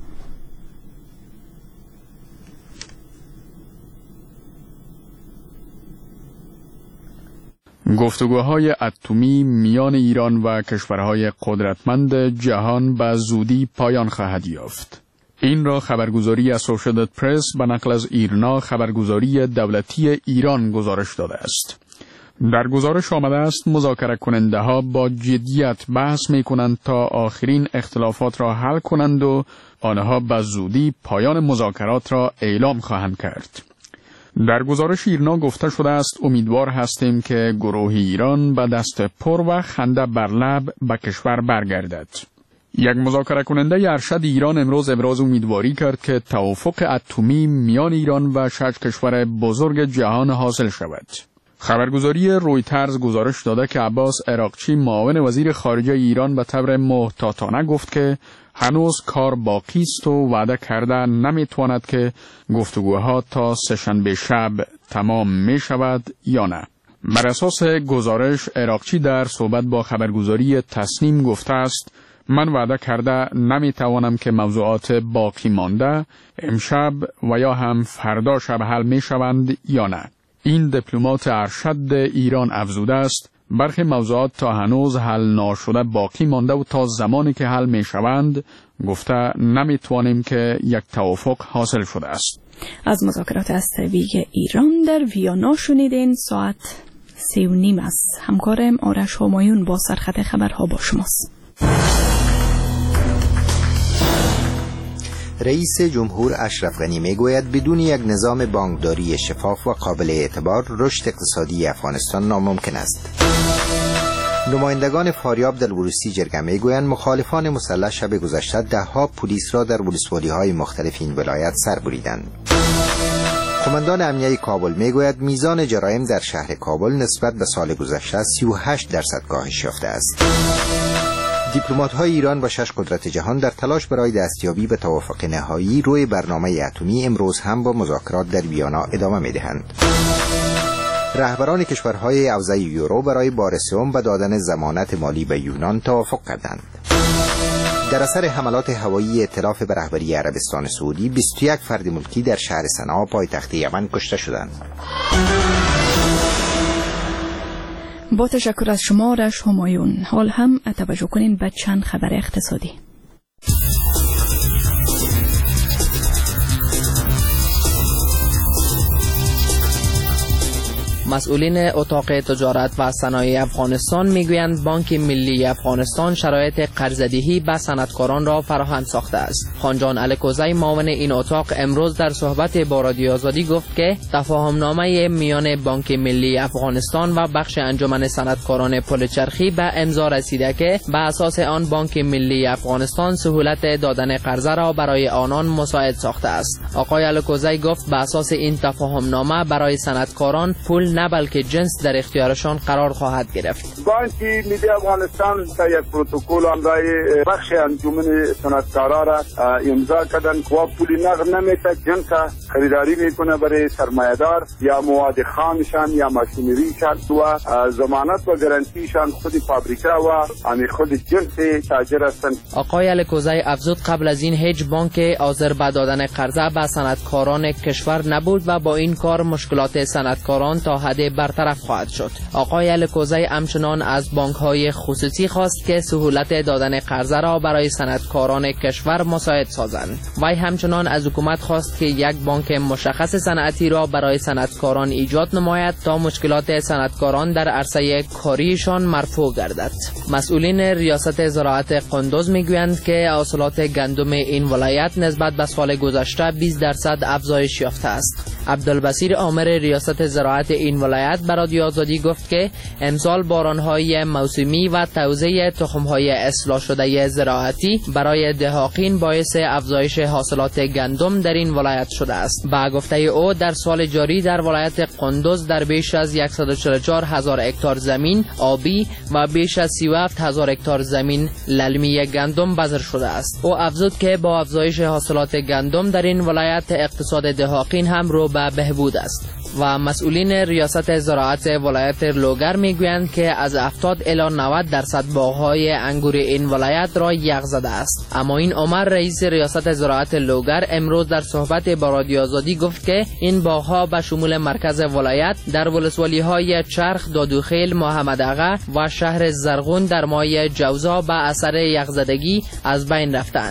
گفتگوهای اتمی میان ایران و کشورهای قدرتمند جهان به زودی پایان خواهد یافت. این را خبرگزاری اسوشییتد پرس به نقل از ایرنا خبرگزاری دولتی ایران گزارش داده است. در گزارش آمده است مذاکره کننده ها با جدیت بحث می کنند تا آخرین اختلافات را حل کنند و آنها به زودی پایان مذاکرات را اعلام خواهند کرد. در گزارش ایرنا گفته شده است امیدوار هستیم که گروه ایران به دست پر و خنده بر لب به کشور برگردد. یک مذاکره کننده ارشد ایران امروز ابراز امیدواری کرد که توافق اتمی میان ایران و شش کشور بزرگ جهان حاصل شود. خبرگزاری رویترز گزارش داده که عباس عراقچی معاون وزیر خارجه ایران به طور محتاطانه گفت که هنوز کار باقی است و وعده کرده نمیتواند که گفتگوها تا سه‌شنبه شب تمام می شود یا نه. بر اساس گزارش عراقچی در صحبت با خبرگزاری تصنیم گفته است من وعده کرده نمیتوانم که موضوعات باقی مانده امشب و یا هم فردا شب حل می شوند یا نه. این دیپلمات ارشد ایران افزوده است برخی موضوعات تا هنوز حل نشده باقی مانده و تا زمانی که حل می شوند گفته نمیتوانیم که یک توافق حاصل شده است. از مذاکرات هسته‌ای ایران در ویانا شنیدین. ساعت سی و نیم است. همکارم آرش همایون با سرخط خبرها با شماست. رئیس جمهور اشرف غنی میگوید بدون یک نظام بانکداری شفاف و قابل اعتبار رشد اقتصادی افغانستان ناممکن است. نمایندگان فاریاب در ولسی جرگه میگویند مخالفان مسلح شب گذشته ده ها پلیس را در ولسوالی های مختلف این ولایت سر بریدند. قماندان امنیه کابل میگوید میزان جرایم در شهر کابل نسبت به سال گذشته سی و هشت درصد کاهش یافته است. دیپلمات‌های ایران و شش قدرت جهان در تلاش برای دستیابی به توافق نهایی روی برنامه اتمی امروز هم با مذاکرات در ویانا ادامه می‌دهند. رهبران کشورهای حوزه یورو برای بار سوم به دادن ضمانت مالی به یونان توافق کردند. در اثر حملات هوایی ائتلاف به رهبری عربستان سعودی بیست و یک فرد ملکی در شهر صنعا پایتخت یمن کشته شدند. با تشکر از شما آرش همایون. حال هم توجه کنین به چند خبر اقتصادی. مسئولین اتاق تجارت و صنایع افغانستان میگویند بانک ملی افغانستان شرایط قرض‌دهی به صنعتکاران را فراهم ساخته است. خانجان الکوزی معاون این اتاق امروز در صحبت با رادیو آزادی گفت که تفاهمنامه میان بانک ملی افغانستان و بخش انجمن صنعتکاران پلچرخی به امضا رسیده که به اساس آن بانک ملی افغانستان سهولت دادن قرضه را برای آنان مساعد ساخته است. آقای الکوزی گفت به اساس این تفاهمنامه برای صنعتکاران پول نه بلکه جنس در اختیارشان قرار خواهد گرفت. بانک ملی افغانستان تا یک پروتکل امضای بخش انجمن صنعتکارا را امضا کردن که پول نقد نمیشه، جنس خریداری میکنه برای سرمایه‌دار یا مواد خامشان یا ماشینریشان و ضمانت و گارانتیشان خود فابریکه و آن خود جنس تاجر هستند. آقای الکوزی افزود قبل از این هیچ بانک حاضر به دادن قرضه به صنعتکاران کشور نبود و با این کار مشکلات صنعتکاران تا حد برطرف خواهد شد. آقای الکوزی همچنان از بانک‌های خصوصی خواست که سهولت دادن قرضه را برای صنعتکاران کشور مساعد سازند. وی همچنان از حکومت خواست که یک بانک مشخص صنعتی را برای صنعتکاران ایجاد نماید تا مشکلات صنعتکاران در عرصه کاریشان مرفوع گردد. مسئولین ریاست زراعت قندوز میگویند که حاصلات گندم این ولایت نسبت به سال گذشته بیست درصد افزایش یافته است. عبدالبصیر عامر ریاست زراعت این ولایت به رادیو آزادی گفت که امسال بارانهای موسمی و توزیع تخم‌های اصلاح شده زراعتی برای دهاقین باعث افزایش حاصلات گندم در این ولایت شده است. با گفته او در سال جاری در ولایت قندوز در بیش از صد و چهل و چهار هزار هکتار زمین آبی و بیش از سی و هفت هزار هکتار زمین للمی گندم بذر شده است. او افزود که با افزایش حاصلات گندم در این ولایت اقتصاد دهاقین هم رو به بهبود است. و مسئولین ریاست زراعت ولایت لوگر میگویند که از هفتاد الی نود درصد باغ‌های انگور این ولایت را یخ زده است. اما این عمر رئیس ریاست زراعت لوگر امروز در صحبت با رادیو آزادی گفت که این باغ‌ها به شمول مرکز ولایت در ولسوالی‌های چرخ، دادوخیل، محمد آقا و شهر زرغون در ماه جوزا به اثر یخزدگی از بین رفتند.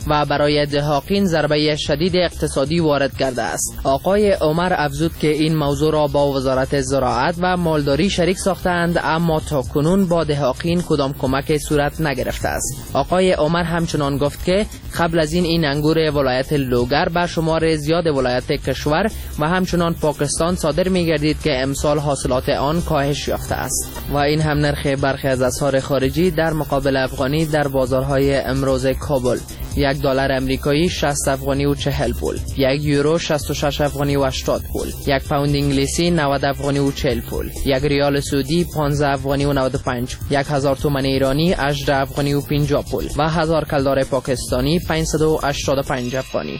و برای دهاقین ضربه شدید اقتصادی وارد کرده است. آقای عمر افزود که این موضوع را با وزارت زراعت و مالداری شریک ساختند، اما تا کنون با دهاقین کدام کمک صورت نگرفته است. آقای عمر همچنان گفت که قبل از این این انگور ولایت لوگر به شمار زیاد ولایت کشور و همچنان پاکستان صادر می گردید که امسال حاصلات آن کاهش یافته است و این هم نرخ برخی از اسعار خارجی در مقابل افغانی در بازارهای امروز کابل: یک دلار امریکایی شصت افغانی و چهل پول، یک یورو شصت و شش افغانی و هشتاد پول، یک پوند انگلیسی نود افغانی و چهل پول، یک ریال سعودی پانزده افغانی و نود و پنج، یک هزار تومان ایرانی هجده افغانی و پنجاه پول و هزار کلدار پاکستانی پانصد و هشتاد و پنج افغانی.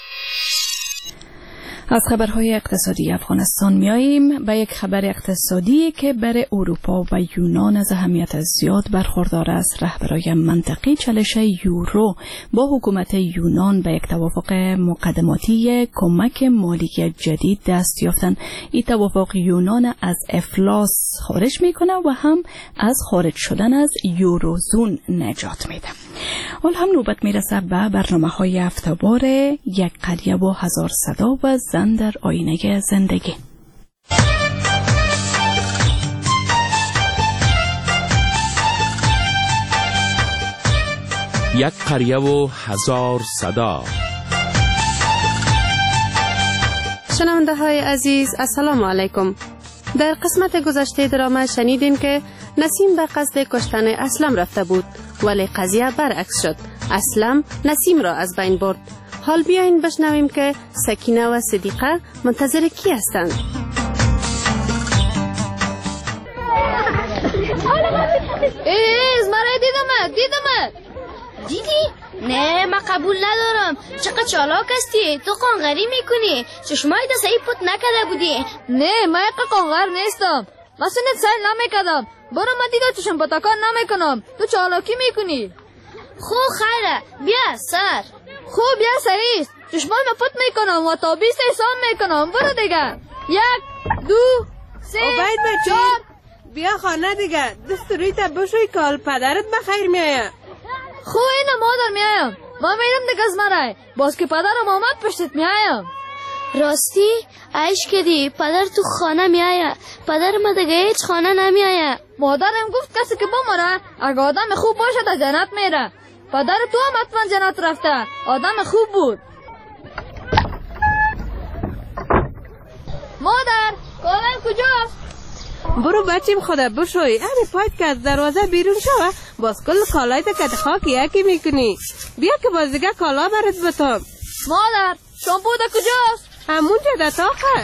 از خبرهای اقتصادی افغانستان میاییم به یک خبر اقتصادی که برای اروپا و یونان از اهمیت زیاد برخوردار است. رهبران منطقی چالش یورو با حکومت یونان به یک توافق مقدماتی کمک مالی جدید دست یافتند. این توافق یونان از افلاس خارج میکنه و هم از خارج شدن از یوروزون نجات میده. حال هم نوبت میرسه به برنامه های هفته‌وار یک قریه و هزار صدا و زن در آینه زندگی. یک قریه و هزار صدا. شنونده های عزیز، السلام علیکم. در قسمت گذشته درامه شنیدیم که نسیم به قصد کشتن اسلم رفته بود، ولی قضیه برعکس شد. اسلم نسیم را از بین برد. حال بیاین بشنویم که سکینه و صدیقه منتظر کی هستند. ایز مرا دیدمت دیدمت دیدی؟ نه من قبول ندارم. چقدر چالاک هستی، تو قانغری میکنی. چشمای دست ای پوت نکده بودی. نه من اقا قانغر نیستم، من سنت سیل نمیکدم. برو من دیگه چشم پتاکان نمیکنم، تو چالاکی میکنی. خو خیره بیا سر. خو بیا سریست، چشمای من پوت میکنم و تا بیست حساب میکنم. برو دیگه. یک دو سه چهار. بیا خانه دیگه، دست روی تا بشوی کال پدرت بخیر میایم. خو اینه مادر میایم، من میرم دیگه از مرای باز که پدرم آمد پشتت میایم. راستی؟ عیش کردی، پدر تو خانه میایه. پدر ما دیگه هیچ خانه نمیایه. مادرم گفت کسی که بمره اگه آدم خوب باشه تا جنت میره. پدر تو هم حتما جنت رفته، آدم خوب بود. مادر کالم کجاست؟ برو بچیم خدا بشوی، همین پایت که از دروازه بیرون شوه باز کل کالای تا کت خاک یکی میکنی. بیا که باز دیگه کالا برد بتام. مادر شامپو دا کجاست؟ همونجا دا تاقه.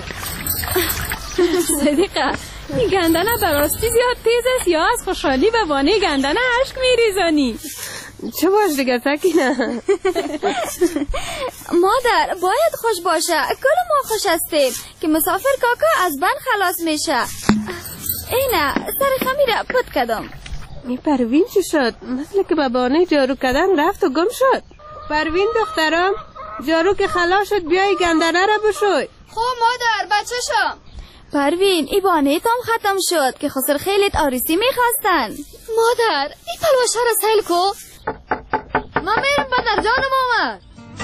صدیقه این گندنه براستی زیاد تیز است یا از خوشحالی به وانه گندنه عشق میریزانی؟ چه باش دیگه سکینه. مادر باید خوش باشه، کل ما خوش هستیم که مسافر کاکا از بند خلاص میشه. اینه سر خمیره پت کدم. این پروین چی شد؟ مثل که به بانه جارو کدن رفت و گم شد. پروین دخترم جارو که خلاص شد بیای گندنه را بشوی. خب مادر بچه شم. پروین ای بانه تام ختم شد که خسر خیلیت آریسی میخواستن. مادر ای پلوشه را سیل کو. من میرم بدر جانم آمد.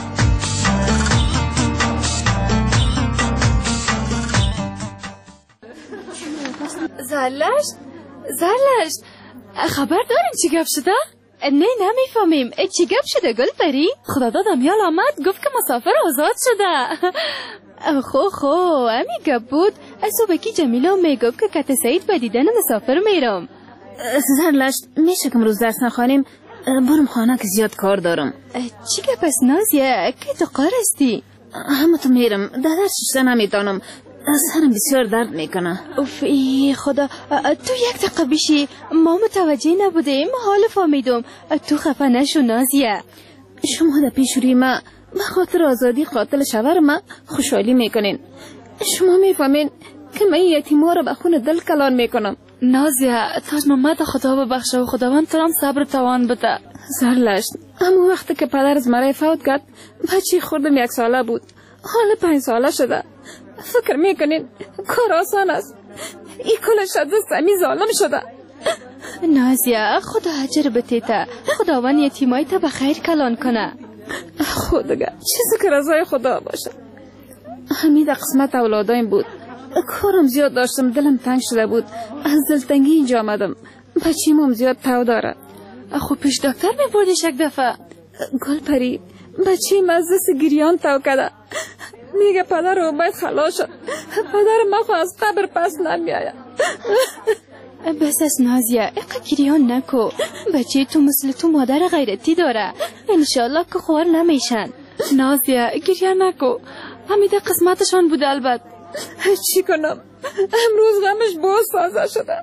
زرلشت زرلشت خبر داریم چی گپ شده؟ نه نمیفهمیم. چی گپ شده گل پری؟ خدا دادم یال آمد گفت که مسافر آزاد شده. خو خو امی گپ بود. صبح کی جمیلا میگفت که کت سعید به دیدن مسافر میرم. زرلشت میشه که امروز درس نخوانیم؟ برم خانه که زیاد کار دارم. چی گپ است نازیه که تو قار استی؟ همه تو میرم در ششته نمیتانم، سرم بسیار درد میکنه. اوف ای خدا، تو یک دقیقه بشی، ما متوجه نبودیم، حال فهمیدم. تو خفه نشو نازیه. شما در پیش روی ما به خاطر آزادی قاتل شوهر ما خوشحالی میکنین. شما میفهمین که من یتیما رو به خون دل کلان میکنم. نازیه تاج محمد خدا ببخشه و خداوند تو هم صبر توان بده. زرلشت اما وقتی که پدر از مرای فوت کرد بچه خوردم یک ساله بود، حالا پنج ساله شده. فکر میکنین کار آسان است؟ این کل شده سمی ظالم شده. نازیه خدا اجر بتیته، خداوند یتیمای تا بخیر کلان کنه. خودگه چیزی که رضای خدا باشه. همین در قسمت اولادایم بود. کارم زیاد داشتم، دلم تنگ شده بود. از دلتنگی اینجا آمدم. بچیم هم زیاد تاو داره. خب پیش دکتر میبردیش یک دفعه. گل پری بچیم از دست گریان تاو کده. میگه پدر رو باید خلاص شد. پدر ما خو از قبر پس نمیاید. بس از نازیه اقا گریان نکو. بچه تو مثل تو مادر غیرتی داره. انشالله که خوار نمیشن. نازیه گریان نکو. همیده قسمتشان بوده البته. چی کنم؟ امروز غمش باز تازه شده.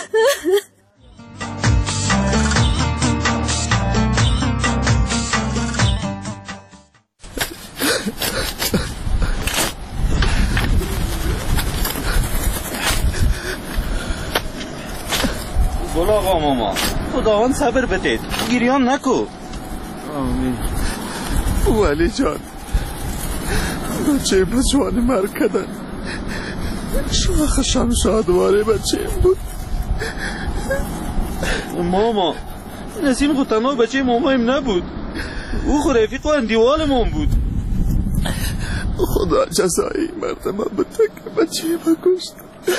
گل آقا ماما خداوند صبر بدید، گریان نکو. آمین. ولی جان بچه بچوانی مرگ کدن. شاخ شمشادواره بچه بود. ماما نسیم خود تنها بچه مامایم نبود، او خود رفیق و اندیوالمان بود. خدا جزایی مردم بده که بچه بکشت.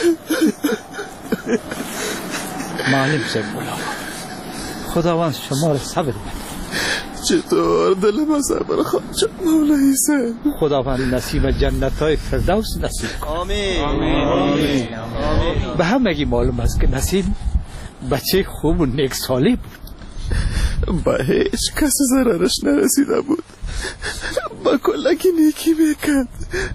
معلم سیبولا خداوند شما را صبر بده. چطور دل ما صبر خواهد شد مولای سن. خداوند نصیب جنت های فردوس نصیب کن. آمین. آمین. به همگی معلوم است که نسیم بچه خوب و نیک سالی بود. با هیچ کس ضررش نرسیده بود. با کلکی نیکی میکرد.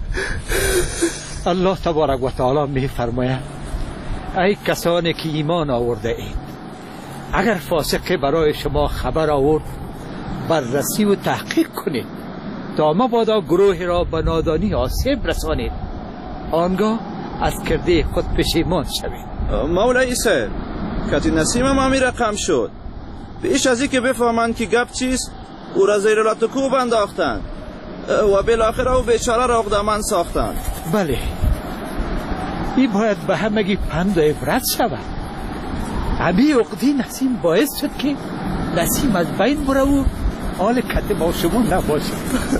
الله تبارک و تعالی می فرماید ای کسانی که ایمان آورده اید، اگر فاسقی برای شما خبر آورد بررسی و تحقیق کنید تا مبادا گروه را به نادانی آسیب رسانید، آنگاه از کرده خود پشیمان شوید. مولای سر کتی نسیم ما می رقم شد. پیش از این که بفهمند که گپ چیست او را زیر لاتکوب انداختند و بالاخره او بیچاره را عقده‌مند ساختند. بله، این باید به همگی پند و عبرت شود. همی عقدی نسیم باعث شد که نسیم از بین بره و حال کت ما شما نباشه.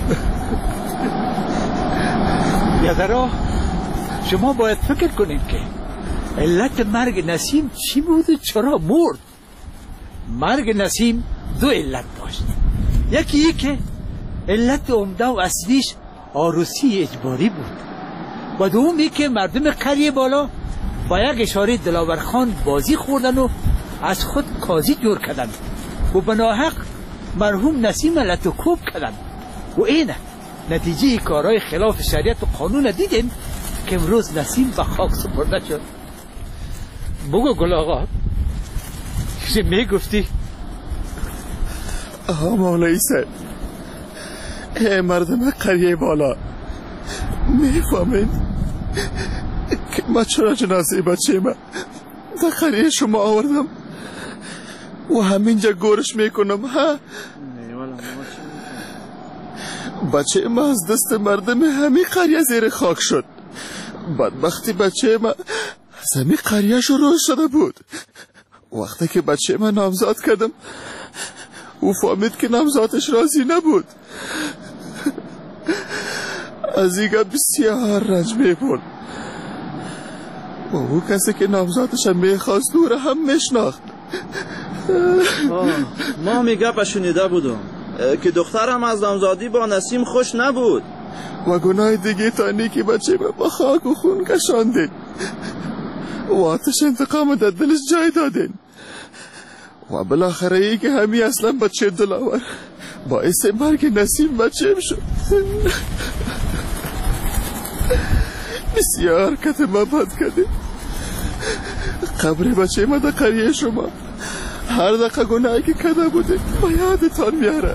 یادرا شما باید فکر کنید که علت مرگ نسیم چی بود و چرا مرد. مرگ نسیم دو علت داشت. یکی ای که علت عمده و اصلیش عروسی اجباری بود و دومی که مردم قریه بالا با یک اشاره دلاورخان بازی خوردن و از خود قاضی جور کردن و بناحق مرحوم نسیم لطوکوب کردن و اینه نتیجه کارهای خلاف شریعت و قانون دیدیم که امروز نسیم به خاک سپرده شد. بگو گل آقا چی میگفتی؟ آها مولای سر، ای مردم قریه بالا، میفهمین که ما چرا جنازه بچه ما در قریه شما آوردم و همینجا گورش میکنم ها؟ بچه ما از دست مردم همین قریه زیر خاک شد. بدبختی بچه ما از همین قریه شروع شده بود. وقتی که بچه ما نامزاد کردم او فهمید که نامزادش راضی نبود. از ایگه بسیار رنج میبرد و او کسی که نامزادش هم میخواست دوره هم میشناخت. ما میگه پشونیده بودم که دخترم از نامزادی با نسیم خوش نبود و گناه دیگه تانی که بچه با خاک و خون کشاندین و آتش انتقام در دلش جای دادین و بالاخره ای که همی اصلا بچه دلاور باعث مرگ نسیم بچه شد. بسیار کت ما بد کردیم. قبر بچه ما در قریه شما هر دقیقه گناهی که کده بوده با یادتان میاره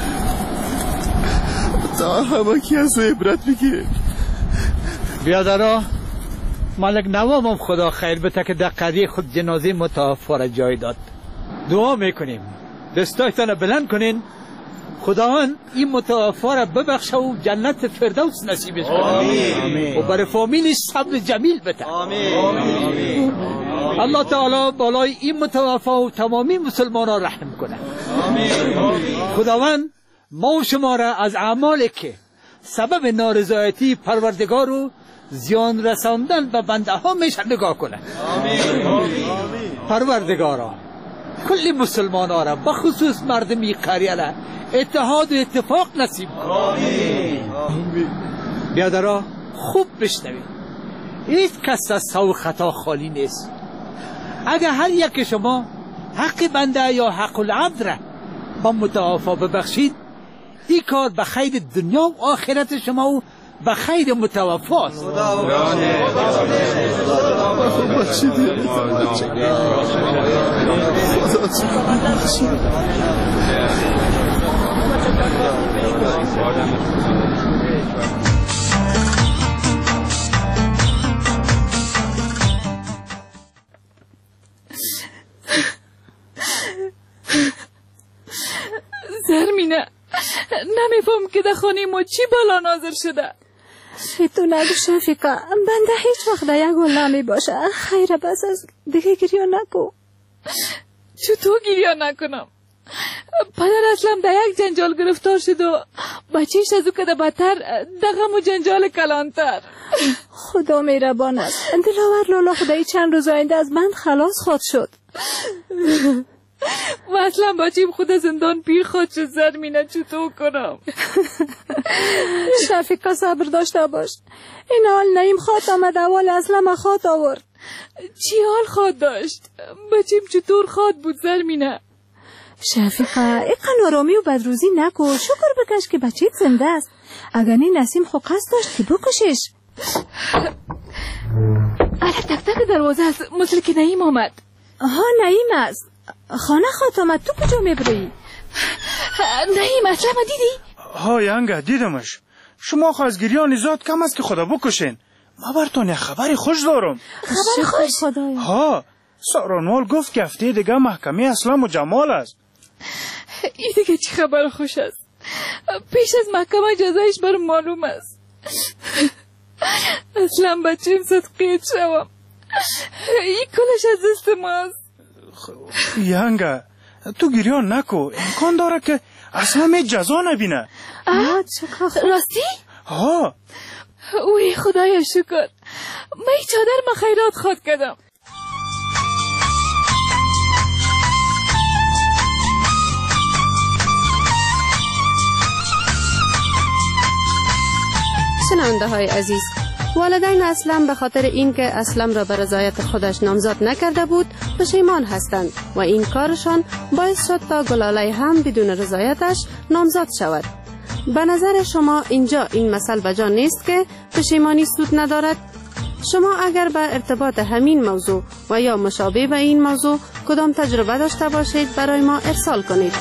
تا همه کی از او عبرت بگیریم. بیادرها ملک نوامم خدا خیر بده که در قریه خود جنازه متوفا را جای داد. دعا میکنیم دستایتان بلند کنین خداوند این متوفا را ببخشه و جنت فردوس نصیبش کنه و برای فامیلش صبر جمیل بده. آمین. الله تعالی بالای این متوفا و تمامی مسلمان را رحم کنه. آمین. خداوند ما و شما را از اعمالی که سبب نارضایتی پروردگار و زیان رساندن به بنده ها میشه نگاه کنه. پروردگارا کل مسلمان ها را بخصوص مردمی قریه را اتحاد و اتفاق نصیب کن. بیادرها خوب بشنوید، هیچ کس از سو خطا خالی نیست. اگر هر یک شما حق بنده یا حق العبد را با متعافا ببخشید، این کار به خیر دنیا و آخرت شما و به خیر متوفاست. زرمینه نمیفهم که در خانه ما چی بالا نازل شده. تو نگو شفیقه، بنده هیچ وقت در یک حال نمی باشه. خیره بس از دیگه گریه نکو. چطور گریه نکنم؟ پدر اصلا در یک جنجال گرفتار شد و بچهش از او که در بدتر در غم و جنجال کلانتر. خدا مهربان است. دلاور لالا خدایی چند روز آینده از بند خلاص خود شد. و اصلا بچیم خود زندان پیر خود شد. زرمینه چطور کنم؟ شفیقه صبر داشته باش. این حال نیم خواد آمد اول اصلا خواد آورد. چی حال خواد داشت؟ بچیم چطور خواد بود زرمینه؟ شفیقه این آرامی و بدروزی نکو. شکر بکش که بچه زنده است. اگر این نسیم خو قصد داشت که بکشش. اله تک تک دروازه است. مثل که نعیم آمد. ها نعیم است. خانه خواد آمد. تو کجا میبری؟ نعیم اصلا دیدی؟ ها ینگه دیدمش. شما خو از گریان زاد کم است که خدا بکشین. ما برتون یه خبری خوش دارم. خبر خوش خدایا. ها سارانوال گفت که هفته دیگه محکمه اسلام و جمال است. این دیگه چی خبر خوش است؟ پیش از محکمه جزایش برام معلوم است. اصلا بچیم صدقیت شوم. این کلش از دست ماست. ینگه تو گریان نکو. امکان داره که اصلا می جزا نبینه. راستی؟ ها اوی خدایا شکر. من چادر ما خیرات خواد کردم. شنونده های عزیز، والدین اسلم به خاطر اینکه اسلم را به رضایت خودش نامزد نکرده بود پشیمان هستند و این کارشان باعث شد تا گلاله هم بدون رضایتش نامزد شود. به نظر شما اینجا این مثل بجا نیست که پشیمانی سود ندارد؟ شما اگر به ارتباط همین موضوع و یا مشابه به این موضوع کدام تجربه داشته باشید برای ما ارسال کنید.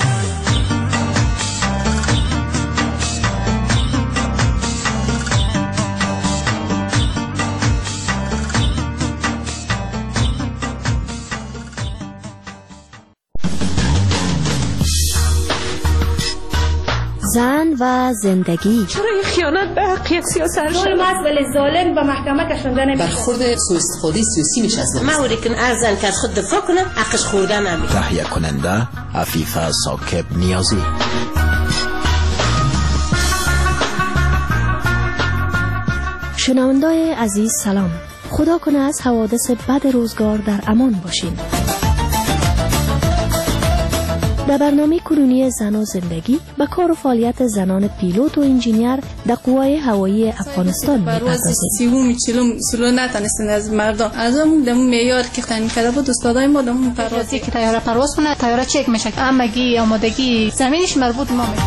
زن و زندگی. چرا این خیانت به حق یک سیاست ظلم است ولی ظالم به محکمه کشانده نمیشه. برخورد سوء استفاده سیاسی نشسته. موری که ارزن که از خود دفاع کنه حقش خورده نمیشه. تهیه کننده عفیفه ساکب نیازی. شنوندای عزیز سلام. خدا کنه از حوادث بد روزگار در امان باشین. در برنامه کنونی زن و زندگی به کار و فعالیت زنان پیلوت و انجینیر در قوای هوایی افغانستان می‌پردازیم. پرواز سیوم چلم سلو نتونستن از مردم از اون دمون معیار که تعیین کرده بود استادای ما دمون پروازی که طیاره پرواز کنه طیاره چک میشه. آمدگی آمادگی زمینش مربوط ما میشه.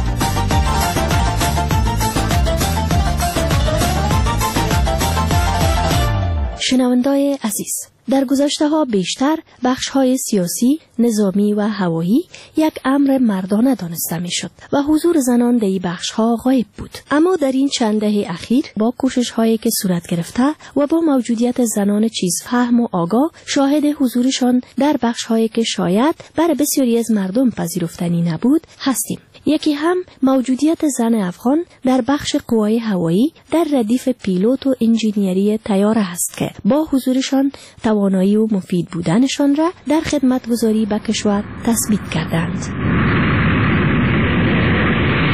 شنوندای عزیز، در گذشته ها بیشتر بخش های سیاسی، نظامی و هوایی یک امر مردانه دانسته می شد و حضور زنان در این بخش ها غایب بود. اما در این چند دهه اخیر با کوشش هایی که صورت گرفته و با موجودیت زنان چیزفهم و آگاه شاهد حضورشان در بخش هایی که شاید بر بسیاری از مردم پذیرفتنی نبود هستیم. یکی هم موجودیت زن افغان در بخش قوای هوایی در ردیف پیلوت و انجینیری طیاره است که با حضورشان توانایی و مفید بودنشان را در خدمتگزاری به کشور تثبیت کردند.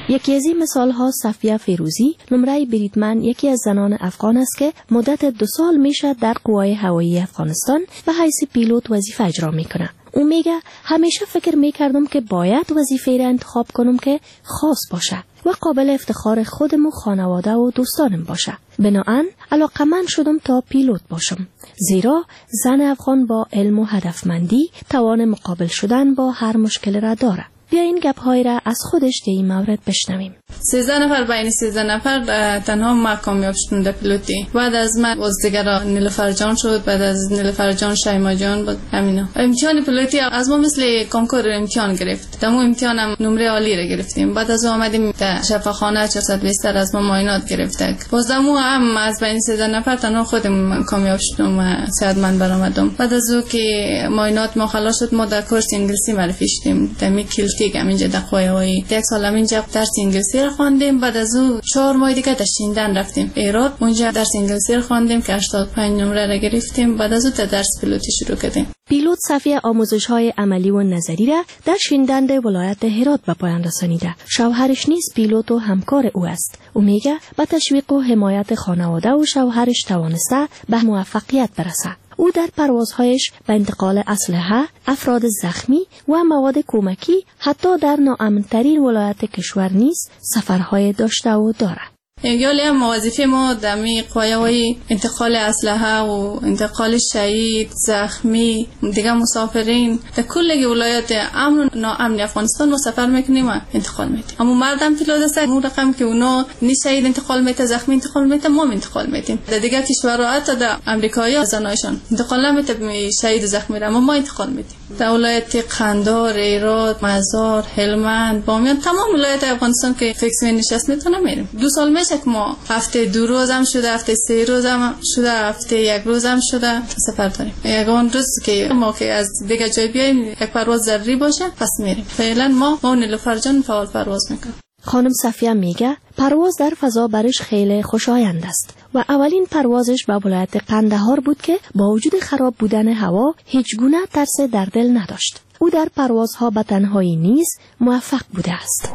یکی از این مثال ها صفیه فیروزی، نمره بریدمن، یکی از زنان افغان است که مدت دو سال میشه در قوای هوایی افغانستان به حیث پیلوت وظیفه اجرا میکنه. او میگه همیشه فکر میکردم که باید وظیفه را انتخاب کنم که خاص باشه و قابل افتخار خودم و خانواده و دوستانم باشه. بناهن علاقمند شدم تا پیلوت باشم، زیرا زن افغان با علم و هدفمندی توان مقابل شدن با هر مشکل را داره. بیا این گپ‌های را از خودش در این مورد بشنویم. سیزده نفر بین سیزده نفر تنها ما کامیاب شدیم در پیلوتی. بعد از من از دیگران نیلوفر جان شد، بعد از نیلوفر جان شیما جان بود. همینا امتحان پیلوتی از ما مثل کنکور امتحان گرفت. دمو امتحانم نمره عالی را گرفتیم. بعد از آمدیم در شفاخانه چهارصد و بیست از ما معاینات گرفتک. باز دمو هم از بین سیزده نفر تنها خودم کامیاب شدم و صحتمند برآمدم. بعد از او که معاینات ما خلاص شد، ما در کورس انگلیسی معرفی شدیم. دمی کلتیک همینجا در قوای یک سال همینجا درس انگلیسی را خواندیم. بعد از او چهار ماه دیگه در شیندن رفتیم ایراد، اونجا درس انگلیسی را خواندیم که هشتاد و پنج نمره را گرفتیم. بعد از او تا درس پیلوتی شروع کردیم. پیلوت صفیه آموزش‌های عملی و نظری را در شیندند ولایت هرات به پایان رسانیده. شوهرش نیز پیلوت و همکار او است. او میگه با تشویق و حمایت خانواده و شوهرش توانسته به موفقیت برسه. او در پروازهایش به انتقال اسلحه، افراد زخمی و مواد کمکی حتی در ناامن‌ترین ولایت کشور نیز سفرهای داشته و دارد. یالی هم وظیفه ما دمی قوایای انتقال اسلحه و انتقال شهید، زخمی، دیگه مسافرین در کل ولایت امن و ناامن افغانستان ما سفر میکنیم و انتقال میدیم. اما مردم پیلوت است، اون رقم که اونا نی شهید انتقال میته، زخمی انتقال میته، ما انتقال میدیم. در دیگه کشورها حتی در امریکایی زنایشان انتقال نمیته شهید و زخمی را، اما ما انتقال میدیم. در ولایت قندهار، هرات، مزار، هلمند، بامیان، تمام ولایت افغانستان که فیکس نشست میتونه میریم. دو سال میشه که ما هفته دو روز هم شده، هفته سه روز هم شده، هفته یک روز هم شده سفر داریم. یگان روز که ما که از دیگه جای بیایم یک پرواز ضروری باشه پس میریم. فعلا ما ما نیلوفر جان فعال پرواز میکنیم. خانم صفیه میگه پرواز در فضا برش خیلی خوشایند است و اولین پروازش به ولایت قندهار بود که با وجود خراب بودن هوا هیچ گونه ترس در دل نداشت. او در پروازها به تنهایی نیز موفق بوده است.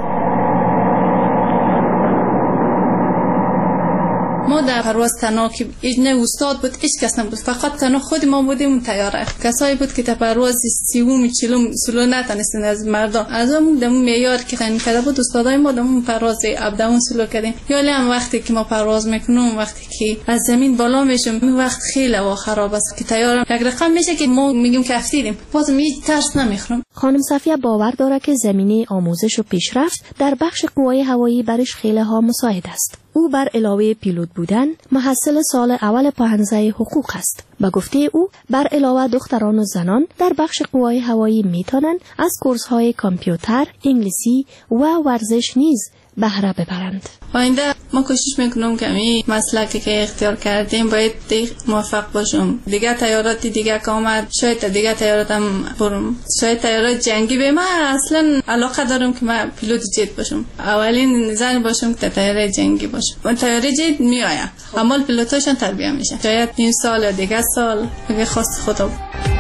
ما در پرواز تنها که هیچ نه استاد بود، هیچ کس نبود، فقط تنها خود ما بودیم اون طیاره. کسایی بود که در پرواز سیوم چلوم سلو نتونستن از مردم از اون دمون معیار که تعیین کرده بود استادای ما دمون پرواز ابدون سلو کردیم. یالی هم وقتی که ما پرواز میکنیم، وقتی که از زمین بالا میشیم، این وقت خیلی هوا خراب است که طیاره یک رقم میشه که ما میگیم که افتیدیم، بازم هیچ ترس نمیخورم. خانم صفیه باور داره که زمینه آموزش و پیشرفت در بخش قوای هوایی برش خیلی ها مساعد است. او بر علاوه پیلوت بودن محصل سال اول پانزده حقوق است. با گفته او بر علاوه دختران و زنان در بخش قوای هوایی میتونن از کورس‌های کامپیوتر، انگلیسی و ورزش نیز بهره ببرند. آینده ما کوشش میکنم که این مسلکی که اختیار کردیم باید موفق باشم. دیگه تیارات دیگه که آمد شاید دیگه تیارات هم برم، شاید تیارات جنگی به من اصلا علاقه دارم که من پیلوت جت باشم، اولین زن باشم که تیاره جنگی باشم. من تیاره جت میآیم اما پیلوتاشون تربیت میشه، شاید این سال یا دیگه سال اگه خواست خدا.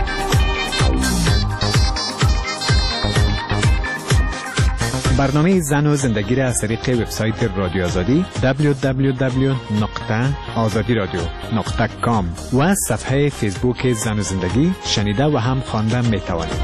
برنامه زن و زندگی را از طریق وبسایت رادیو آزادی دبلیو دبلیو دبلیو نقطه آزادی رادیو نقطه کام و صفحه فیسبوک زن و زندگی شنیده و هم خواندن می توانید.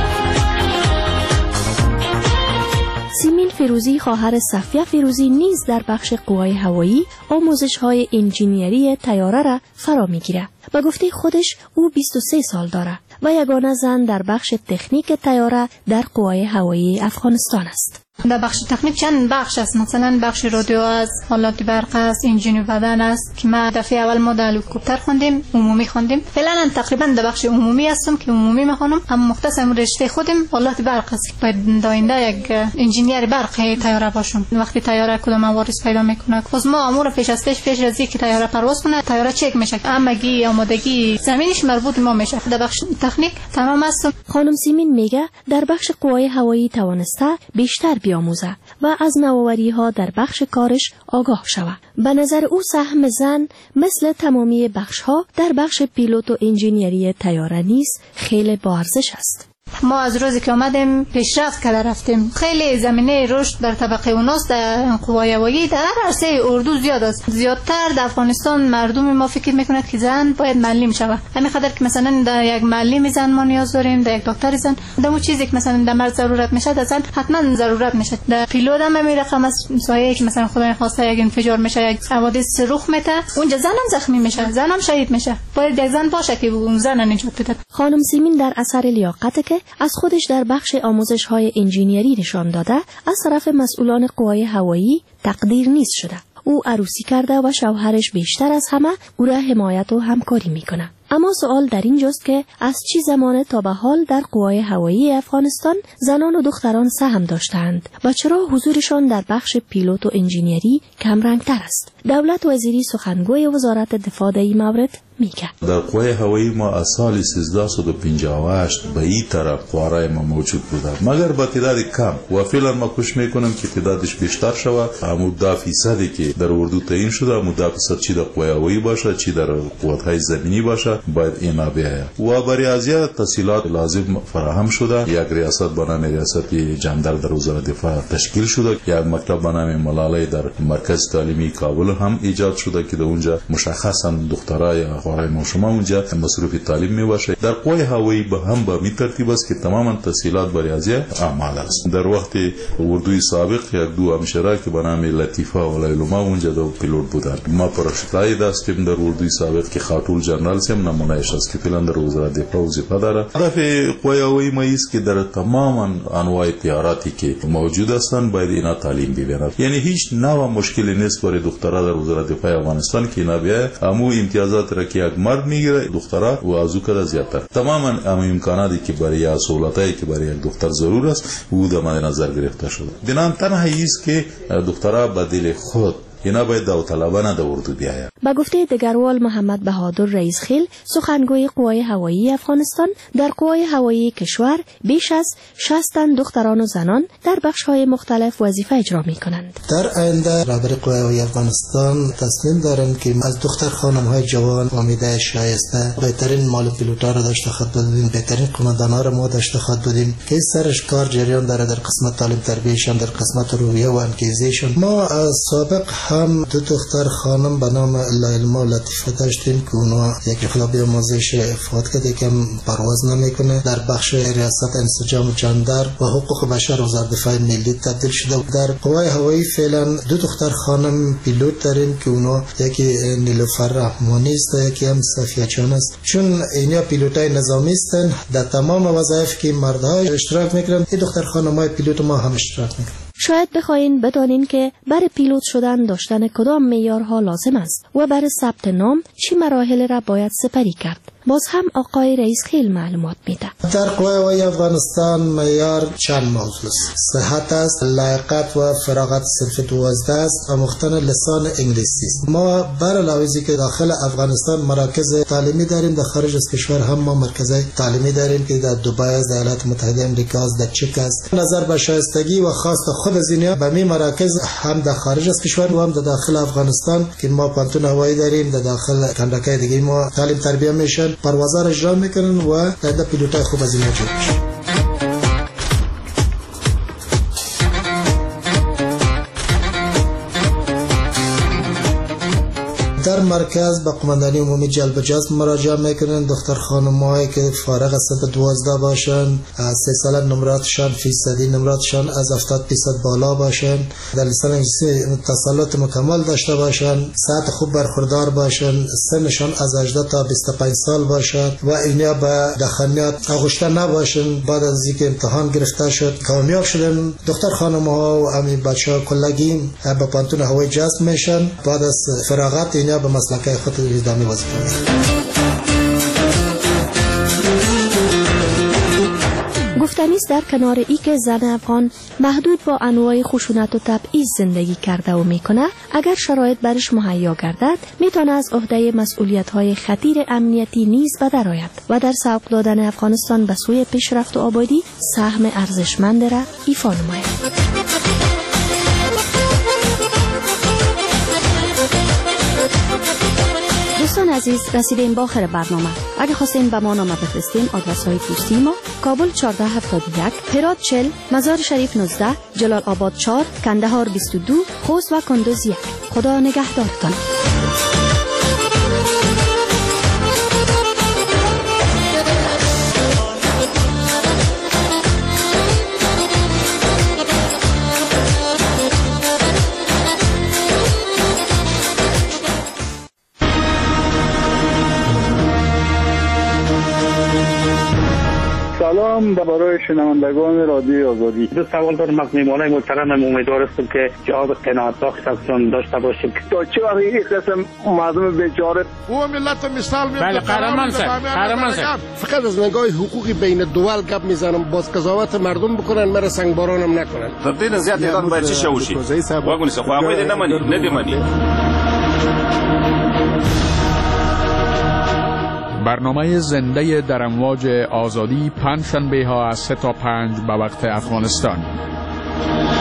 سیمین فیروزی خواهر صفیه فیروزی نیز در بخش قوای هوایی آموزش‌های انجینیری طیاره را فرا می‌گیرد. با گفته خودش او بیست و سه سال دارد و یگانه زن در بخش تکنیک طیاره در قوای هوایی افغانستان است. در بخش تکنیک چند بخش است، مثلا بخش رادیو است، حالات برق است، انجین بدن است که ما دفعه اول ما در هلیکوپتر خوندیم، عمومی خوندیم. فعلا تقریبا در بخش عمومی هستم که عمومی میخونم، اما مختص رشته خودم حالات برق است. باید داینده یک انجینیر برق طیاره باشم. وقتی طیاره کدام عوارض پیدا میکنه خود ما امور پیش از پیش پیش از اینکه طیاره پرواز کنه طیاره چک میشه، آمادگی آمادگی زمینش مربوط ما میشه. در بخش تکنیک تمام است. خانم سیمین میگه در بخش قوای هوایی توانسته بیشتر بیاموزه و از نوآوری ها در بخش کارش آگاه شود. به نظر او سهم زن مثل تمامی بخش ها در بخش پیلوت و انجینیری طیاره نیز خیلی با ارزش است. ما از روزی که آمدیم پیشرفت کرده رفتیم. خیلی زمینه رشد در طبقه اوناست در قوای هوایی در عرصه اردو زیاد است. زیادتر در افغانستان مردم ما فکر میکنند که زن باید معلم شود. همین خاطر که مثلا در یک معلم زن ما نیاز داریم، در یک دکتر زن، در اون چیزی که مثلا در مرد ضرورت میشه در زن حتما ضرورت میشه. در پیلوت هم همین رقم است. سایه که مثلا خدای خواسته یک انفجار میشه، یک حوادث رخ میده، اونجا زن هم زخمی میشه، زن هم شهید میشه. باید یک زن باشه که اون زن نجات بده. خانم سیمین در اثر لیاقت که از خودش در بخش آموزش‌های انجینیری نشان داده، از طرف مسئولان قوای هوایی تقدیر نیست شده. او عروسی کرده و شوهرش بیشتر از همه او را حمایت و همکاری میکنه. اما سوال در این جاست که از چی زمانه تا به حال در قوای هوایی افغانستان زنان و دختران سهم داشتند و چرا حضورشان در بخش پیلوت و انجینیری کم رنگتر است؟ دولت وزیری سخنگوی وزارت دفاع در این مورد میگه در قوای هوایی ما از سال سیزده پنجاه و هشت به این طرف قوارای ما موجود بوده، مگر با تعداد کم و فعلا ما کوشش میکنم که تعدادش بیشتر شود. همون ده فیصدی که در اردو تعیین شده، همون ده فیصد چی در قوای هوایی باشه چی در قوت‌های زمینی باشه باید اینا بیاید و برای ازیا تسهیلات لازم فراهم شده. یک ریاست به نام ریاست جندر در وزارت دفاع تشکیل شده، یک مکتب به نام ملاله در مرکز تعلیمی کابل هم ایجاد شده که در اونجا مشخصا دخترای قوای ما شما اونجا مصروف تعلیم میباشه. در قوای هوایی به هم به می ترتیب است که تماما تسهیلات برای ازیا اعمال است. در وقت اردوی سابق یک دو همشیره که به نام لطیفه و لیلما اونجا دو پیلوت بودند. ما پراشوتای داشتیم در اردوی سابق که خاتون جنرال سیم نمونهش است که فعلا در وزارت دفاع وظیفه داره. هدف قوای هوایی ما است که در تمام انواع طیاراتی که موجود هستند باید اینا تعلیم ببینند. یعنی هیچ نوع مشکلی نیست برای دخترها در وزارت دفاع افغانستان که اینا بیاید امو امتیازات را که یک مرد میگیره دخترها و ازو کده زیادتر. تماما ام امکاناتی که برای سہولتایی که برای یک دختر ضرور است او در مد نظر گرفته شده. دینان تنها است که دخترها به دل خود اینا باید داوطلبانه در اردو بیاید. با گفته دگروال محمد بهادر رئیس خیل سخنگوی قوای هوایی افغانستان، در قوای هوایی کشور بیش از شصت تن دختران و زنان در بخش‌های مختلف وظیفه اجرا می‌کنند. در آینده رهبر قوای هوایی افغانستان تصمیم دارند که از دختر خانم‌های جوان امیده شایسته بهترین مال پیلوتا را داشته خواهد بودیم، بهترین قماندانا را ما داشته خواهد بودیم که سرش کار جریان داره در قسمت تعلیم تربیتشان، در قسمت روحیه و انگیزششان. ما از سابق هم دو دختر خانم به نام لیلما و لطیفه داشتیم که اونا یک خلا بیاموزش افاد کرده که پرواز نمیکنه. در بخش ریاست انسجام جندر و حقوق بشر وزارت دفاع ملی تبدیل شده. در قوای هوایی فعلا دو دختر خانم پیلوت داریم که اونا یکی نیلوفر رحمانی است و یکی هم صفیه جان است. چون اینا پیلوتای نظامی هستند در تمام وظایف که مردها اشتراک میکنن، این دختر خانمای پیلوت ما هم اشتراک میکنن. شاید بخواین بدانین که برای پیلوت شدن داشتن کدام معیارها لازم است و برای ثبت نام چی مراحل را باید سپری کرد. باز هم آقای رئیس خیل معلومات میده. در قوای هوایی افغانستان معیار چند موضوع است. صحت است، لیاقت و فراغت صنف دوازده است و مختن لسان انگلیسی است. ما بر علاوه از که داخل افغانستان مراکز تعلیمی داریم، در خارج از کشور هم ما مرکز تعلیمی داریم که در دبی است، در ایالات متحده آمریکا است، در چک است. نظر به شایستگی و خواست خود از اینها به می مراکز هم در خارج از کشور و هم در داخل افغانستان که ما پانتون هوایی داریم، در داخل کندکای دیگه ما تعلیم تربیت میشن، پروازها را اجرا میکنن و در پیلوتای خوب از اینها جور میشن. در مرکز به قماندانی عمومی جلب جذب مراجعه میکنن. دختر خانمایی که فارغ از سنف دوازده باشن، از سه ساله نمراتشان فیصدی نمراتشان از هفتاد درصد بالا باشن، در لیسان انگلیسی تسلط مکمل داشته باشن، ساعت خوب برخوردار باشن، سنشان از هجده تا بیست و پنج سال باشد و اینا به دخانیات آغشته نباشن. بعد از اینکه امتحان گرفته شد کامیاب شدن، دختر خانم‌ها و امی بچه‌ها کلگی به پانتون هوایی جذب میشن. بعد از فراغت اینا به مسلک خود ادامه وظیفه می‌کنند. گفتنی است در کنار ای که زن افغان محدود با انواع خشونت و تبعیض زندگی کرده و میکنه، اگر شرایط برش مهیا گردد میتونه از عهده مسئولیت‌های خطیر امنیتی نیز به در آید و در سوق دادن افغانستان به سوی پیشرفت و آبادی سهم ارزشمند را ایفا نماید. دوستان عزیز، رسیدیم با آخر برنامه. اگه خواستین به ما نامه بفرستین، آدرس های پستی ما: کابل چهارده هفتاد و یک، هرات چهل، مزار شریف نوزده، جلال آباد چهار، کندهار بیست و دو، خوست و کندوز یک. خدا نگهدارتان. سلام برای شنوندگان رادیو آزادی. دو سوال دارم از میهمانای محترم. امیدوار هستم که جواب قناعت بخش داشته باشیم. تا چه وقت این قسم مردم بیچاره او ملت مثال میاد؟ بله قهرمان صاحب، قهرمان صاحب. فقط از نگاه حقوقی بین دول گپ میزنم، باز قضاوت مردم بکنن، مرا سنگبارانم نکنن. تا دین زیاد ایران باید چی شوشی؟ واگونی سه خواهی ده نمانی، ندیمانی. برنامه زنده در امواج آزادی پنج شنبه ها از سه تا پنج به وقت افغانستان.